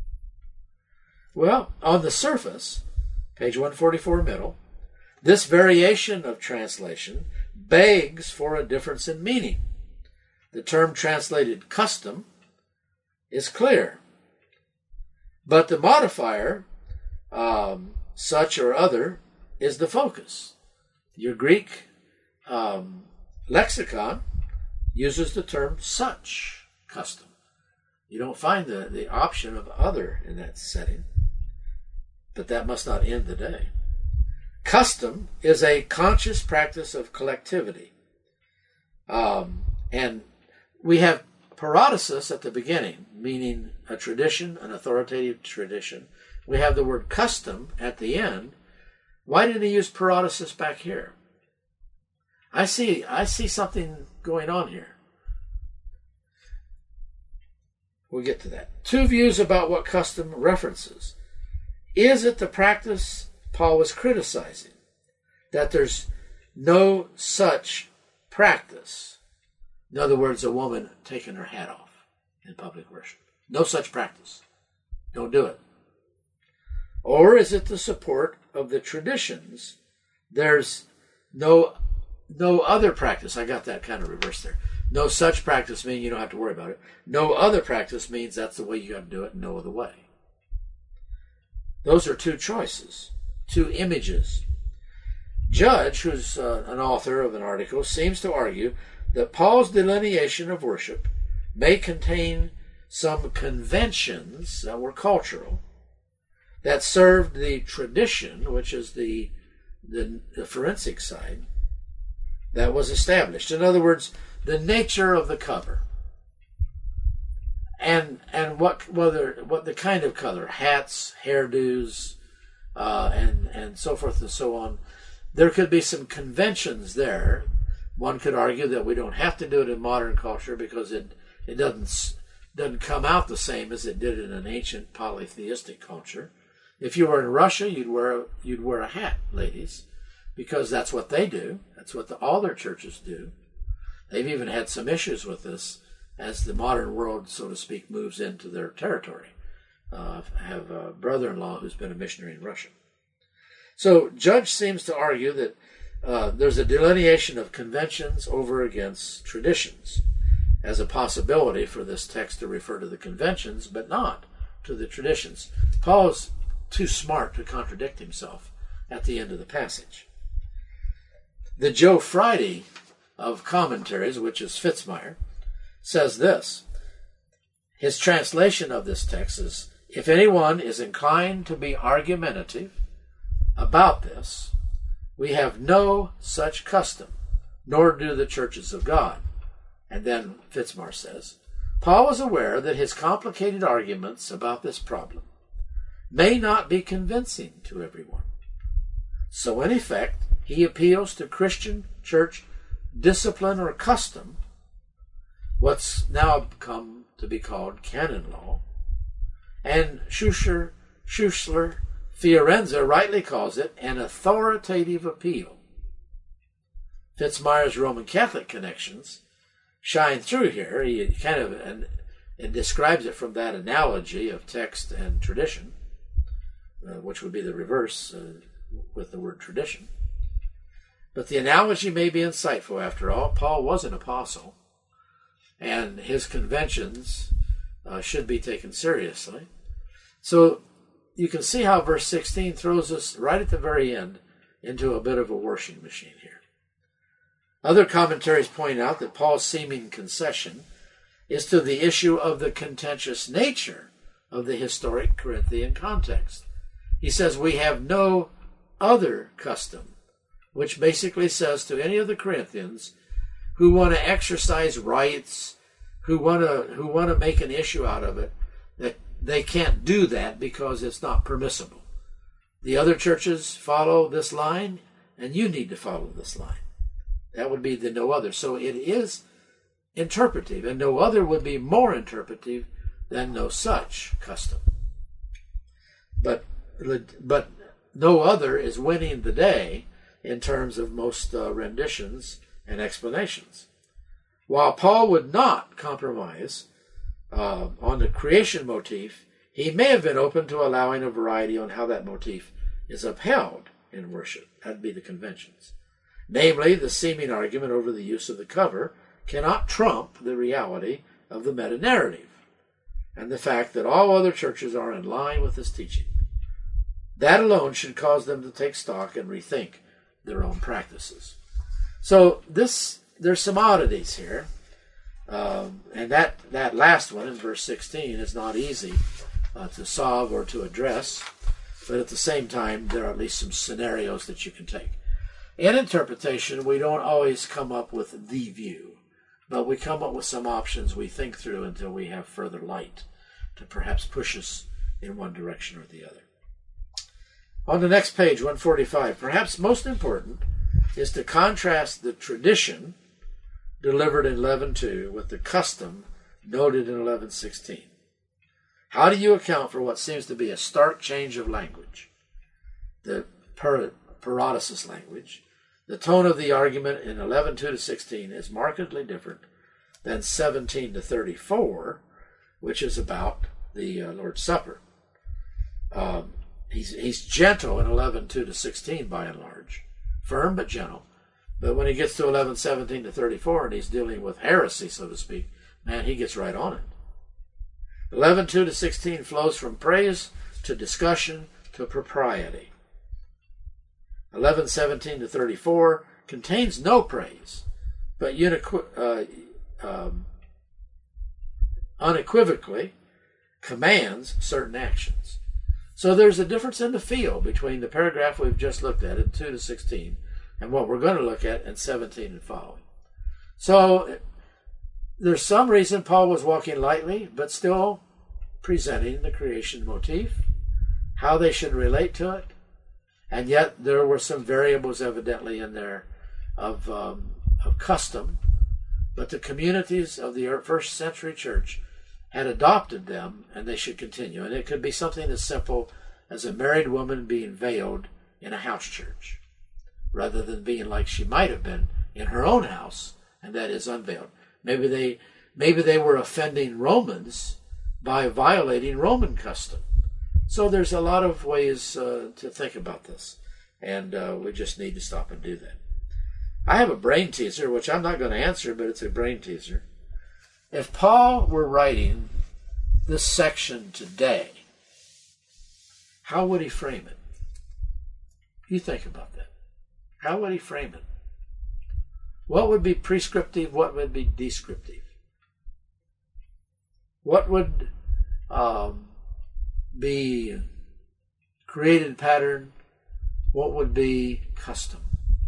Well, on the surface, page one forty-four middle, this variation of translation begs for a difference in meaning. The term translated custom is clear, but the modifier um, such or other is the focus. Your Greek um, lexicon uses the term such custom. You don't find the, the option of other in that setting, but that must not end the day. Custom is a conscious practice of collectivity. Um, and we have parodosis at the beginning, meaning a tradition, an authoritative tradition. We have the word custom at the end. Why didn't he use parodosis back here? I see, I see something going on here. We'll get to that. Two views about what custom references. Is it the practice Paul was criticizing? That there's no such practice. In other words, a woman taking her hat off in public worship. No such practice. Don't do it. Or is it the support of the traditions? There's no no other practice. I got that kind of reversed there. No such practice means you don't have to worry about it. No other practice means that's the way you got to do it, no other way. Those are two choices, two images. Judge, who's uh, an author of an article, seems to argue that Paul's delineation of worship may contain some conventions that were cultural, that served the tradition, which is the, the, the forensic side, that was established. In other words, the nature of the cover, and and what whether what the kind of color, hats, hairdos, uh, and and so forth and so on. There could be some conventions there. One could argue that we don't have to do it in modern culture because it it doesn't doesn't come out the same as it did in an ancient polytheistic culture. If you were in Russia, you'd wear you'd wear a hat, ladies, because that's what they do. That's what the, all their churches do. They've even had some issues with this as the modern world, so to speak, moves into their territory. Uh, I have a brother-in-law who's been a missionary in Russia. So Judge seems to argue that uh, there's a delineation of conventions over against traditions as a possibility for this text to refer to the conventions, but not to the traditions. Paul's too smart to contradict himself at the end of the passage. The Joe Friday of commentaries, which is Fitzmyer, says this. His translation of this text is, if anyone is inclined to be argumentative about this, we have no such custom, nor do the churches of God. And then Fitzmyer says, Paul was aware that his complicated arguments about this problem may not be convincing to everyone. So in effect, he appeals to Christian church discipline or custom, what's now come to be called canon law, and Schuster, Schussler Fiorenza rightly calls it an authoritative appeal. Fitzmyer's Roman Catholic connections shine through here. He kind of and, and describes it from that analogy of text and tradition, uh, which would be the reverse uh, with the word tradition. But the analogy may be insightful after all. Paul was an apostle, and his conventions uh, should be taken seriously. So you can see how verse sixteen throws us right at the very end into a bit of a washing machine here. Other commentaries point out that Paul's seeming concession is to the issue of the contentious nature of the historic Corinthian context. He says we have no other custom, which basically says to any of the Corinthians who want to exercise rights, who want to who want to make an issue out of it, that they can't do that because it's not permissible. The other churches follow this line, and you need to follow this line. That would be the no other. So it is interpretive, and no other would be more interpretive than no such custom. But but no other is winning the day in terms of most uh, renditions and explanations. While Paul would not compromise uh, on the creation motif, he may have been open to allowing a variety on how that motif is upheld in worship. That'd be the conventions. Namely, the seeming argument over the use of the cover cannot trump the reality of the meta-narrative and the fact that all other churches are in line with this teaching. That alone should cause them to take stock and rethink their own practices. So this, there's some oddities here. Um, and that, that last one in verse sixteen is not easy uh, to solve or to address. But at the same time, there are at least some scenarios that you can take. In interpretation, we don't always come up with the view, but we come up with some options we think through until we have further light to perhaps push us in one direction or the other. On the next page, one forty-five, perhaps most important is to contrast the tradition delivered in eleven two with the custom noted in eleven sixteen. How do you account for what seems to be a stark change of language? The per- parodosis language. The tone of the argument in eleven two to sixteen is markedly different than seventeen to thirty-four, which is about the uh, Lord's Supper. Um, he's, he's gentle in eleven two to sixteen by and large, firm but gentle. But when he gets to eleven seventeen to thirty-four and he's dealing with heresy, so to speak, man, he gets right on it. eleven two to sixteen flows from praise to discussion to propriety. eleven seventeen to thirty-four contains no praise, but uniqu- uh, um, unequivocally commands certain actions. So there's a difference in the feel between the paragraph we've just looked at in two to sixteen and what we're going to look at in seventeen and following. So there's some reason Paul was walking lightly, but still presenting the creation motif, how they should relate to it, and yet there were some variables evidently in there of, um, of custom, but the communities of the first century church had adopted them, and they should continue. And it could be something as simple as a married woman being veiled in a house church, rather than being like she might have been in her own house, and that is unveiled. Maybe they, maybe they were offending Romans by violating Roman custom. So there's a lot of ways uh, to think about this, and uh, we just need to stop and do that. I have a brain teaser, which I'm not going to answer, but it's a brain teaser. If Paul were writing this section today, how would he frame it? You think about that. How would he frame it? What would be prescriptive? What would be descriptive? What would um, be created pattern? What would be custom?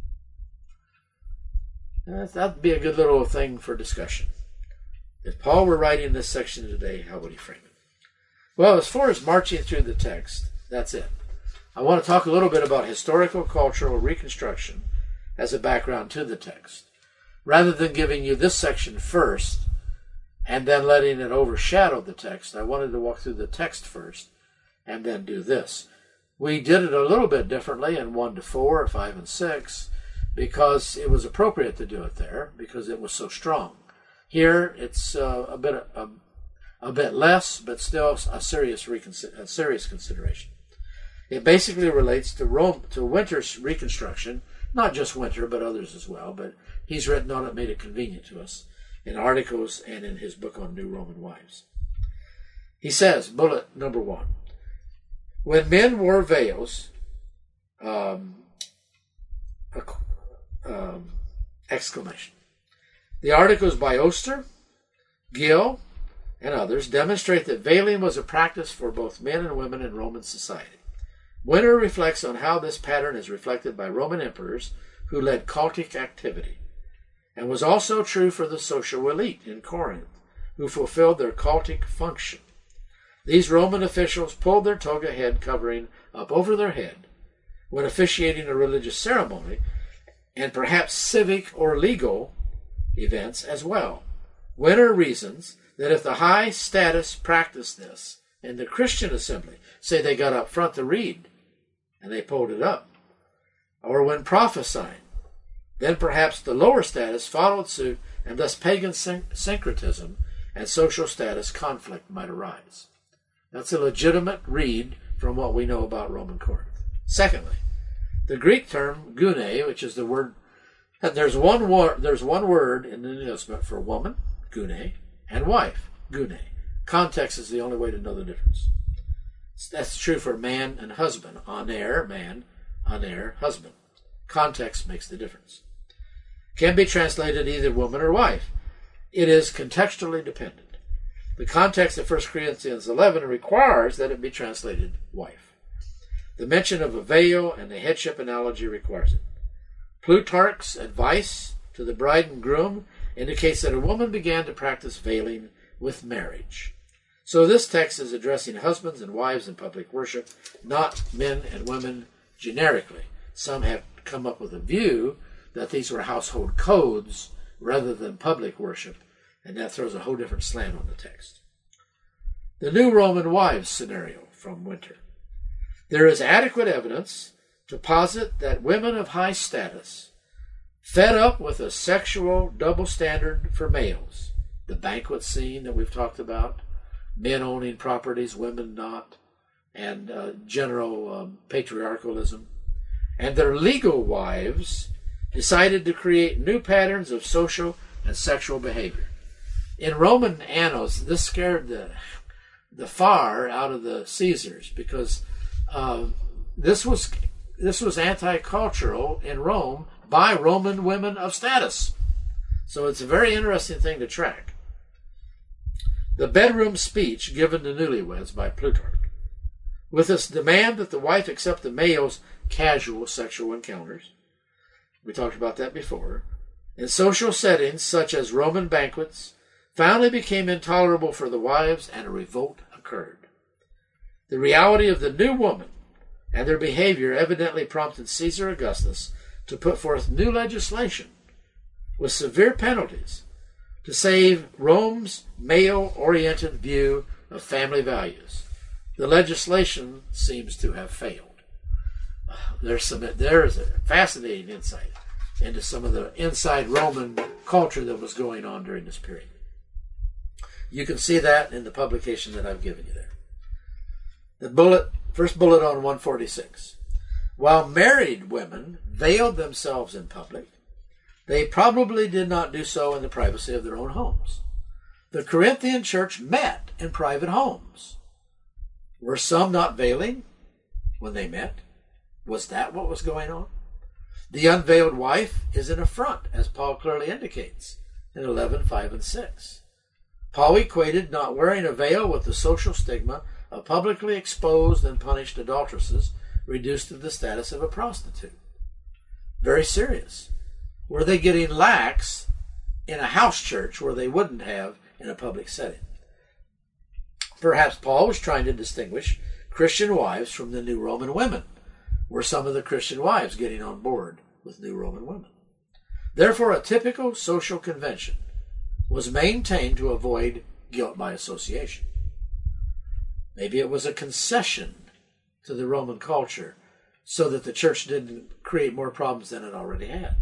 That'd be a good little thing for discussion. If Paul were writing this section today, how would he frame it? Well, as far as marching through the text, that's it. I want to talk a little bit about historical, cultural reconstruction as a background to the text. Rather than giving you this section first and then letting it overshadow the text, I wanted to walk through the text first and then do this. We did it a little bit differently in one to four, five and six, because it was appropriate to do it there, because it was so strong. Here, it's uh, a bit a, a bit less, but still a serious reconsi- a serious consideration. It basically relates to Rome, to Winter's reconstruction, not just Winter, but others as well. But he's written on it, made it convenient to us in articles and in his book on New Roman Wives. He says, bullet number one, when men wore veils, um, um, exclamation. The articles by Oster, Gill, and others demonstrate that veiling was a practice for both men and women in Roman society. Winter reflects on how this pattern is reflected by Roman emperors who led cultic activity, and was also true for the social elite in Corinth, who fulfilled their cultic function. These Roman officials pulled their toga head covering up over their head when officiating a religious ceremony, and perhaps civic or legal events as well. Winter reasons that if the high status practiced this in the Christian assembly, say they got up front to read and they pulled it up, or when prophesying, then perhaps the lower status followed suit, and thus pagan syn- syncretism and social status conflict might arise. That's a legitimate read from what we know about Roman Corinth. Secondly, the Greek term gune, which is the word, there's one word, there's one word in the New Testament for woman, gune, and wife, gune. Context is the only way to know the difference. That's true for man and husband. Aner, man, aner, husband. Context makes the difference. Can be translated either woman or wife. It is contextually dependent. The context of First Corinthians eleven requires that it be translated wife. The mention of a veil and the headship analogy requires it. Plutarch's advice to the bride and groom indicates that a woman began to practice veiling with marriage. So this text is addressing husbands and wives in public worship, not men and women generically. Some have come up with a view that these were household codes rather than public worship, and that throws a whole different slant on the text. The New Roman Wives scenario from Winter. There is adequate evidence to posit that women of high status, fed up with a sexual double standard for males, the banquet scene that we've talked about, men owning properties, women not, and uh, general um, patriarchalism, and their legal wives decided to create new patterns of social and sexual behavior. In Roman annals, this scared the the far out of the Caesars because uh, this was this was anti-cultural in Rome by Roman women of status. So it's a very interesting thing to track. The bedroom speech given to newlyweds by Plutarch, with this demand that the wife accept the male's casual sexual encounters. We talked about that before. In social settings such as Roman banquets, finally became intolerable for the wives and a revolt occurred. The reality of the new woman and their behavior evidently prompted Caesar Augustus to put forth new legislation with severe penalties to save Rome's male-oriented view of family values. The legislation seems to have failed. There's some, there is a fascinating insight into some of the inside Roman culture that was going on during this period. You can see that in the publication that I've given you there. The bullet, first bullet on one forty-six. While married women veiled themselves in public, they probably did not do so in the privacy of their own homes. The Corinthian church met in private homes. Were some not veiling when they met? Was that what was going on? The unveiled wife is an affront, as Paul clearly indicates in eleven, five, and six. Paul equated not wearing a veil with the social stigma of publicly exposed and punished adulteresses reduced to the status of a prostitute. Very serious. Were they getting lax in a house church where they wouldn't have in a public setting? Perhaps Paul was trying to distinguish Christian wives from the new Roman women. Were some of the Christian wives getting on board with new Roman women? Therefore, a typical social convention was maintained to avoid guilt by association. Maybe it was a concession to the Roman culture so that the church didn't create more problems than it already had.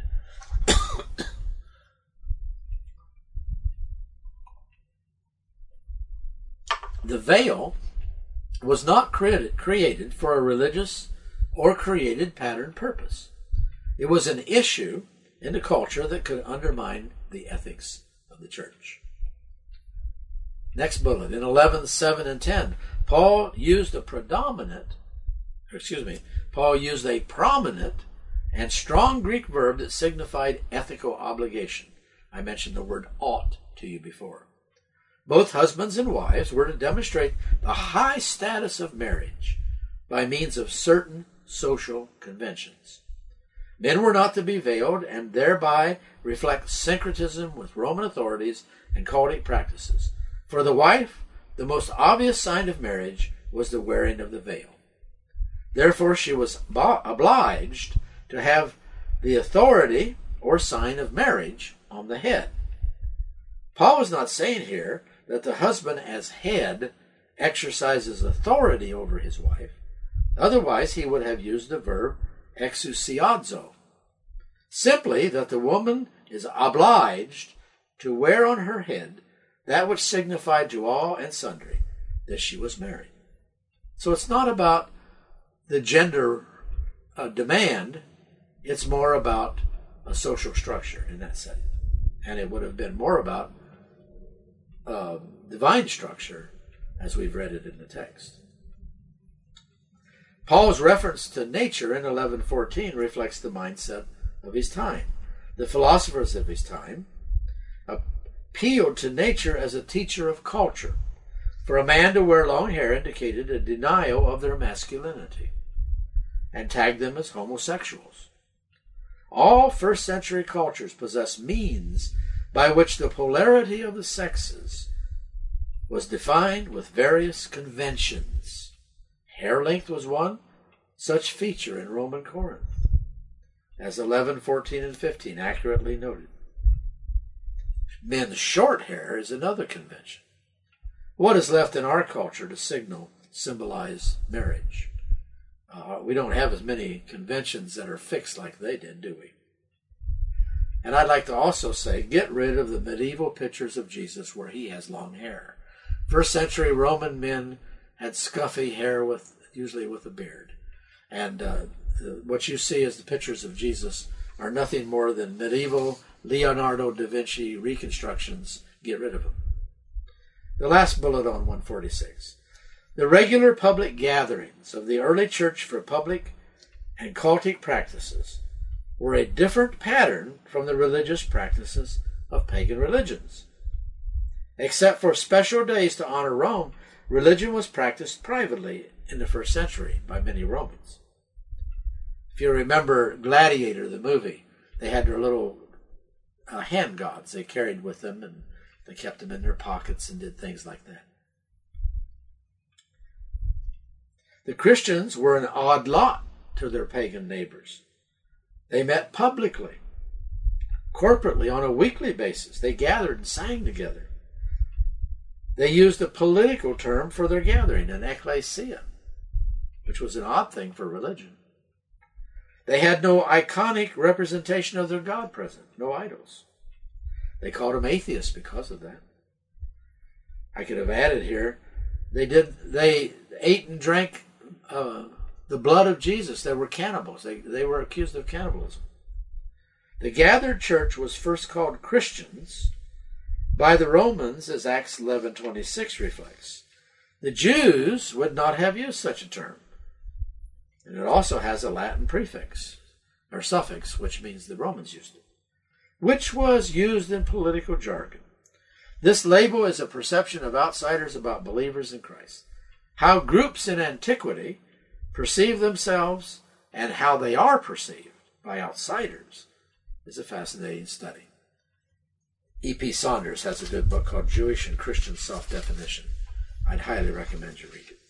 The veil was not created, created for a religious or created pattern purpose. It was an issue in the culture that could undermine the ethics of the church. Next bullet, in eleven, seven, and ten, Paul used a predominant, excuse me, Paul used a prominent and strong Greek verb that signified ethical obligation. I mentioned the word ought to you before. Both husbands and wives were to demonstrate the high status of marriage by means of certain social conventions. Men were not to be veiled and thereby reflect syncretism with Roman authorities and cultic practices. For the wife, the most obvious sign of marriage was the wearing of the veil. Therefore, she was obliged to have the authority or sign of marriage on the head. Paul was not saying here that the husband as head exercises authority over his wife. Otherwise, he would have used the verb exousiazo. Simply that the woman is obliged to wear on her head that which signified to all and sundry that she was married. So it's not about the gender uh, demand, it's more about a social structure in that setting. And it would have been more about uh, divine structure as we've read it in the text. Paul's reference to nature in eleven fourteen reflects the mindset of his time. The philosophers of his time appealed to nature as a teacher of culture. For a man to wear long hair indicated a denial of their masculinity and tagged them as homosexuals. All first century cultures possess means by which the polarity of the sexes was defined with various conventions. Hair length was one such feature in Roman Corinth, as eleven, fourteen, and fifteen accurately noted. Men's short hair is another convention. What is left in our culture to signal, symbolize marriage? Uh, we don't have as many conventions that are fixed like they did, do we? And I'd like to also say, get rid of the medieval pictures of Jesus where he has long hair. First century Roman men had scuffy hair, with usually with a beard. And uh, the, what you see as the pictures of Jesus are nothing more than medieval Leonardo da Vinci reconstructions. Get rid of them. The last bullet on one forty-six. The regular public gatherings of the early church for public and cultic practices were a different pattern from the religious practices of pagan religions. Except for special days to honor Rome, religion was practiced privately in the first century by many Romans. If you remember Gladiator, the movie, they had their little uh, hand gods they carried with them, and they kept them in their pockets and did things like that. The Christians were an odd lot to their pagan neighbors. They met publicly, corporately, on a weekly basis. They gathered and sang together. They used a political term for their gathering, an ecclesia, which was an odd thing for religion. They had no iconic representation of their God present, no idols. They called them atheists because of that. I could have added here, they did. They ate and drank uh, the blood of Jesus. They were cannibals. They, they were accused of cannibalism. The gathered church was first called Christians by the Romans, as Acts eleven twenty-six reflects. The Jews would not have used such a term. And it also has a Latin prefix, or suffix, which means the Romans used it, which was used in political jargon. This label is a perception of outsiders about believers in Christ. How groups in antiquity perceive themselves and how they are perceived by outsiders is a fascinating study. E P Saunders has a good book called Jewish and Christian Self-Definition. I'd highly recommend you read it.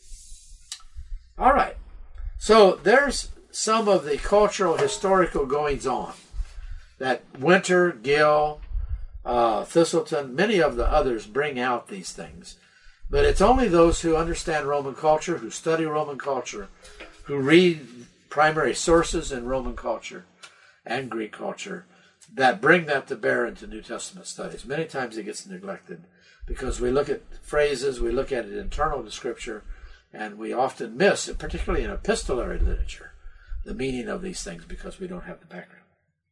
All right. So there's some of the cultural, historical goings-on that Winter, Gill, uh, Thistleton, many of the others bring out these things. But it's only those who understand Roman culture, who study Roman culture, who read primary sources in Roman culture and Greek culture, that bring that to bear into New Testament studies. Many times it gets neglected because we look at phrases, we look at it internal to Scripture, and we often miss, particularly in epistolary literature, the meaning of these things because we don't have the background.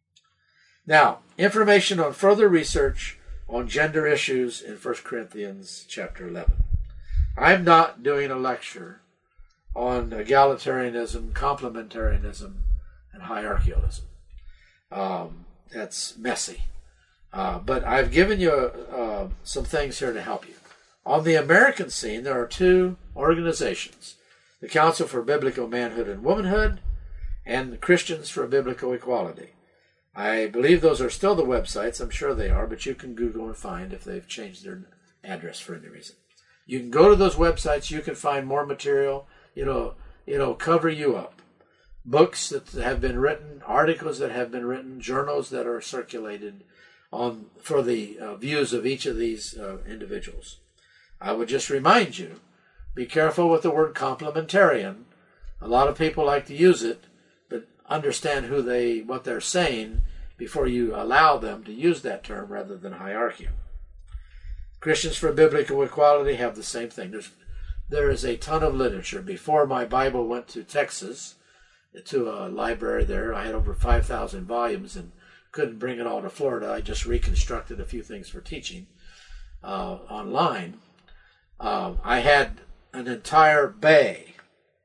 Now, information on further research on gender issues in First Corinthians chapter eleven. I'm not doing a lecture on egalitarianism, complementarianism, and hierarchialism. Um, that's messy. Uh, but I've given you uh, some things here to help you. On the American scene, there are two organizations, the Council for Biblical Manhood and Womanhood and the Christians for Biblical Equality. I believe those are still the websites. I'm sure they are, but you can Google and find if they've changed their address for any reason. You can go to those websites. You can find more material. It'll, it'll cover you up. Books that have been written, articles that have been written, journals that are circulated on for the uh, views of each of these uh, individuals. I would just remind you, be careful with the word complementarian. A lot of people like to use it, but understand who they, what they're saying before you allow them to use that term rather than hierarchical. Christians for Biblical Equality have the same thing. There's, there is a ton of literature. Before my Bible went to Texas, to a library there, I had over five thousand volumes and couldn't bring it all to Florida. I just reconstructed a few things for teaching uh, online. Uh, I had an entire bay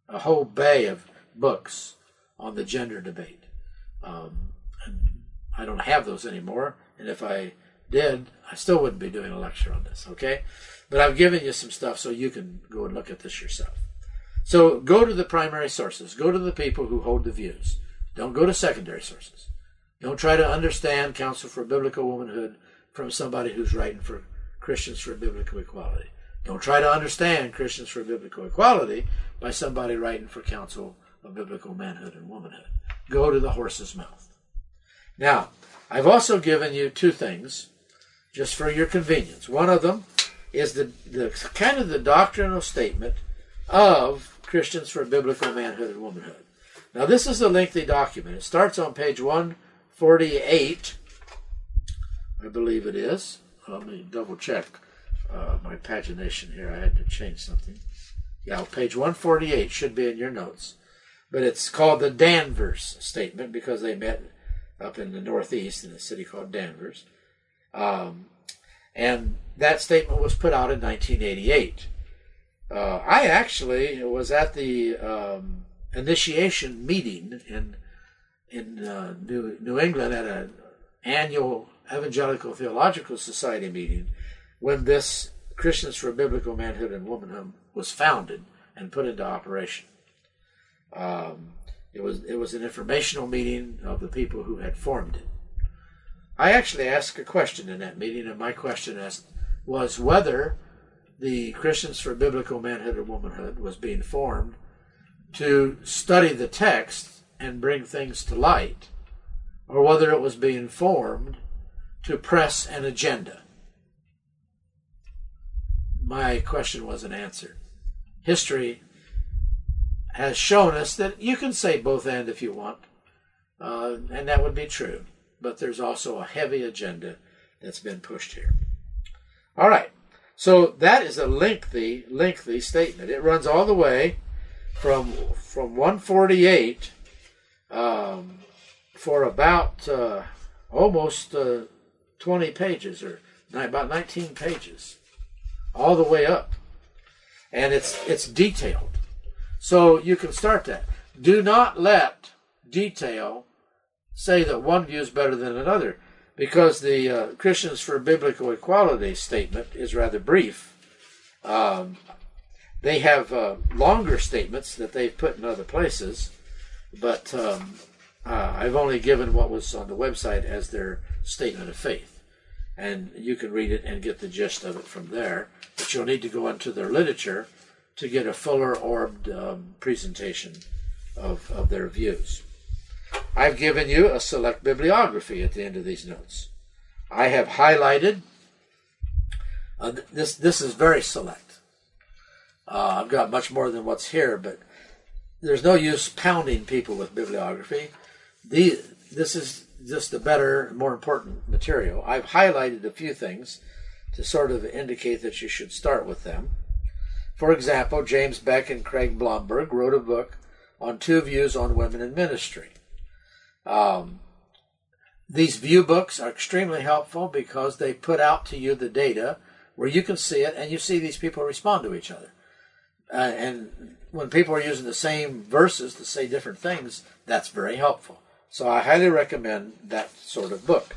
a whole bay of books on the gender debate. Um, and I don't have those anymore, and if I did, I still wouldn't be doing a lecture on this, okay? But I've given you some stuff so you can go and look at this yourself. So go to the primary sources. Go to the people who hold the views. Don't go to secondary sources. Don't try to understand Council for Biblical Womanhood from somebody who's writing for Christians for Biblical Equality. Don't try to understand Christians for Biblical Equality by somebody writing for Council of Biblical Manhood and Womanhood. Go to the horse's mouth. Now, I've also given you two things just for your convenience. One of them is the, the kind of the doctrinal statement of Christians for Biblical Manhood and Womanhood. Now, this is a lengthy document. It starts on page one forty-eight, I believe it is. Let me double check uh, my pagination here. I had to change something. Yeah, page one forty-eight should be in your notes. But it's called the Danvers Statement because they met up in the Northeast in a city called Danvers. Um, and that statement was put out in nineteen eighty-eight. Uh, I actually was at the um, initiation meeting in in uh, New, New England at an annual Evangelical Theological Society meeting when this Christians for Biblical Manhood and Womanhood was founded and put into operation. Um, it was it was an informational meeting of the people who had formed it. I actually asked a question in that meeting, and my question asked, was whether the Christians for Biblical Manhood and Womanhood was being formed to study the text and bring things to light, or whether it was being formed to press an agenda. My question wasn't answered. History has shown us that you can say both and if you want, uh, and that would be true. But there's also a heavy agenda that's been pushed here. All right, so that is a lengthy, lengthy statement. It runs all the way from from one forty-eight um, for about uh, almost uh, twenty pages, or about nineteen pages, all the way up, and it's it's detailed. So you can start that. Do not let detail say that one view is better than another, because the uh, Christians for Biblical Equality statement is rather brief. Um, they have uh, longer statements that they've put in other places, but um, uh, I've only given what was on the website as their statement of faith. And you can read it and get the gist of it from there, but you'll need to go into their literature to get a fuller orbed um, presentation of, of their views. I've given you a select bibliography at the end of these notes. I have highlighted, uh, this this is very select. Uh, I've got much more than what's here, but there's no use pounding people with bibliography. The, this is just the better, more important material. I've highlighted a few things to sort of indicate that you should start with them. For example, James Beck and Craig Blomberg wrote a book on two views on women in ministry. Um, these view books are extremely helpful because they put out to you the data where you can see it and you see these people respond to each other. Uh, and when people are using the same verses to say different things, that's very helpful. So I highly recommend that sort of book.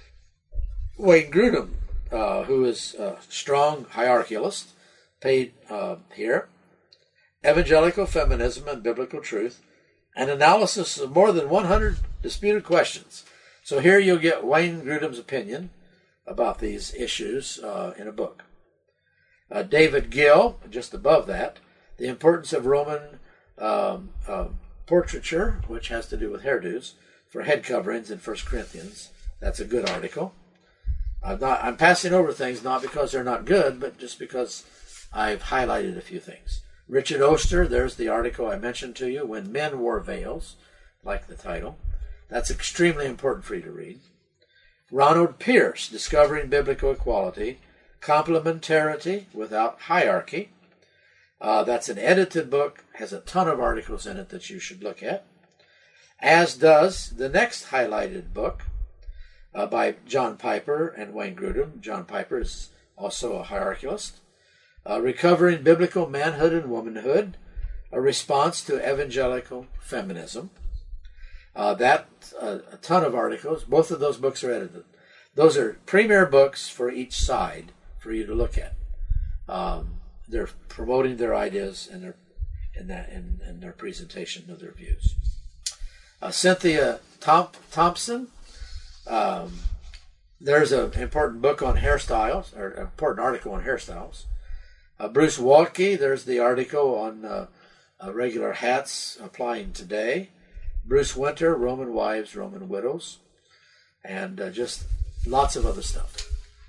Wayne Grudem, uh, who is a strong hierarchialist, paid uh, here, Evangelical Feminism and Biblical Truth, an analysis of more than one hundred disputed questions. So here you'll get Wayne Grudem's opinion about these issues uh, in a book. Uh, David Gill, just above that, The Importance of Roman um, uh, Portraiture, which has to do with hairdos, for head coverings in First Corinthians. That's a good article. I'm, not, I'm passing over things not because they're not good, but just because I've highlighted a few things. Richard Oster, there's the article I mentioned to you, When Men Wore Veils, like the title. That's extremely important for you to read. Ronald Pierce, Discovering Biblical Equality, Complementarity Without Hierarchy. Uh, that's an edited book, has a ton of articles in it that you should look at. As does the next highlighted book uh, by John Piper and Wayne Grudem. John Piper is also a hierarchist. Uh, Recovering Biblical Manhood and Womanhood, a response to evangelical feminism. Uh, that, uh, a ton of articles. Both of those books are edited. Those are premier books for each side for you to look at. Um, they're promoting their ideas and their in that in, in their presentation of their views. Uh, Cynthia Thomp- Thompson, um, there's an important book on hairstyles, or an important article on hairstyles. Uh, Bruce Waltke, there's the article on uh, uh, regular hats applying today. Bruce Winter, Roman Wives, Roman Widows, and uh, just lots of other stuff.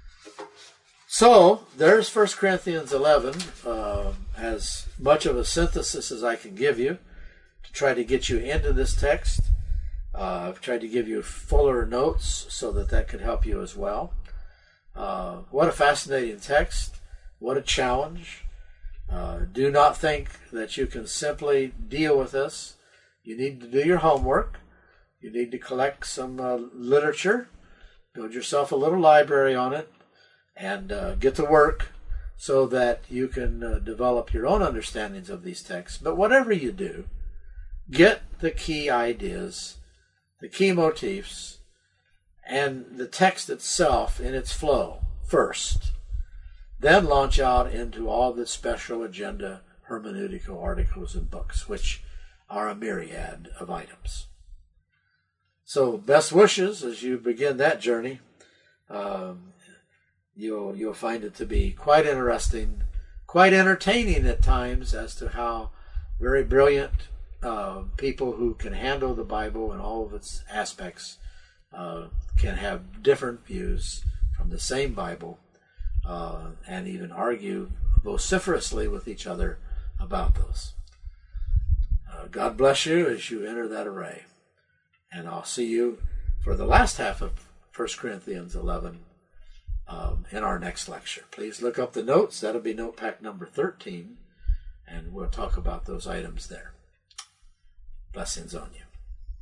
So there's First Corinthians eleven, uh, as much of a synthesis as I can give you to try to get you into this text. Uh, I've tried to give you fuller notes so that that could help you as well. Uh, what a fascinating text. What a challenge. Uh, do not think that you can simply deal with this. You need to do your homework. You need to collect some uh, literature. Build yourself a little library on it. And uh, get to work so that you can uh, develop your own understandings of these texts. But whatever you do, get the key ideas, the key motifs, and the text itself in its flow first. Then launch out into all the special agenda hermeneutical articles and books, which are a myriad of items. So best wishes as you begin that journey. Um, You'll you'll find it to be quite interesting, quite entertaining at times as to how very brilliant uh, people who can handle the Bible and all of its aspects uh, can have different views from the same Bible uh, and even argue vociferously with each other about those. Uh, God bless you as you enter that array. And I'll see you for the last half of First Corinthians eleven. Um, in our next lecture. Please look up the notes. That'll be note pack number thirteen, and we'll talk about those items there. Blessings on you.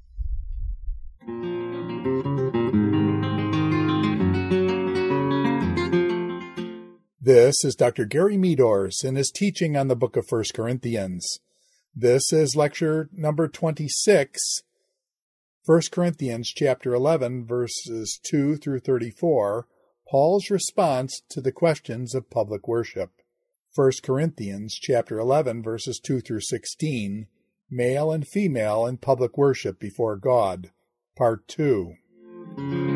This is Doctor Gary Meadors in his teaching on the book of First Corinthians. This is lecture number twenty-six, First Corinthians chapter eleven, verses two through thirty-four, Paul's response to the questions of public worship. First Corinthians chapter eleven, verses two through sixteen, Male and Female in Public Worship Before God, Part two.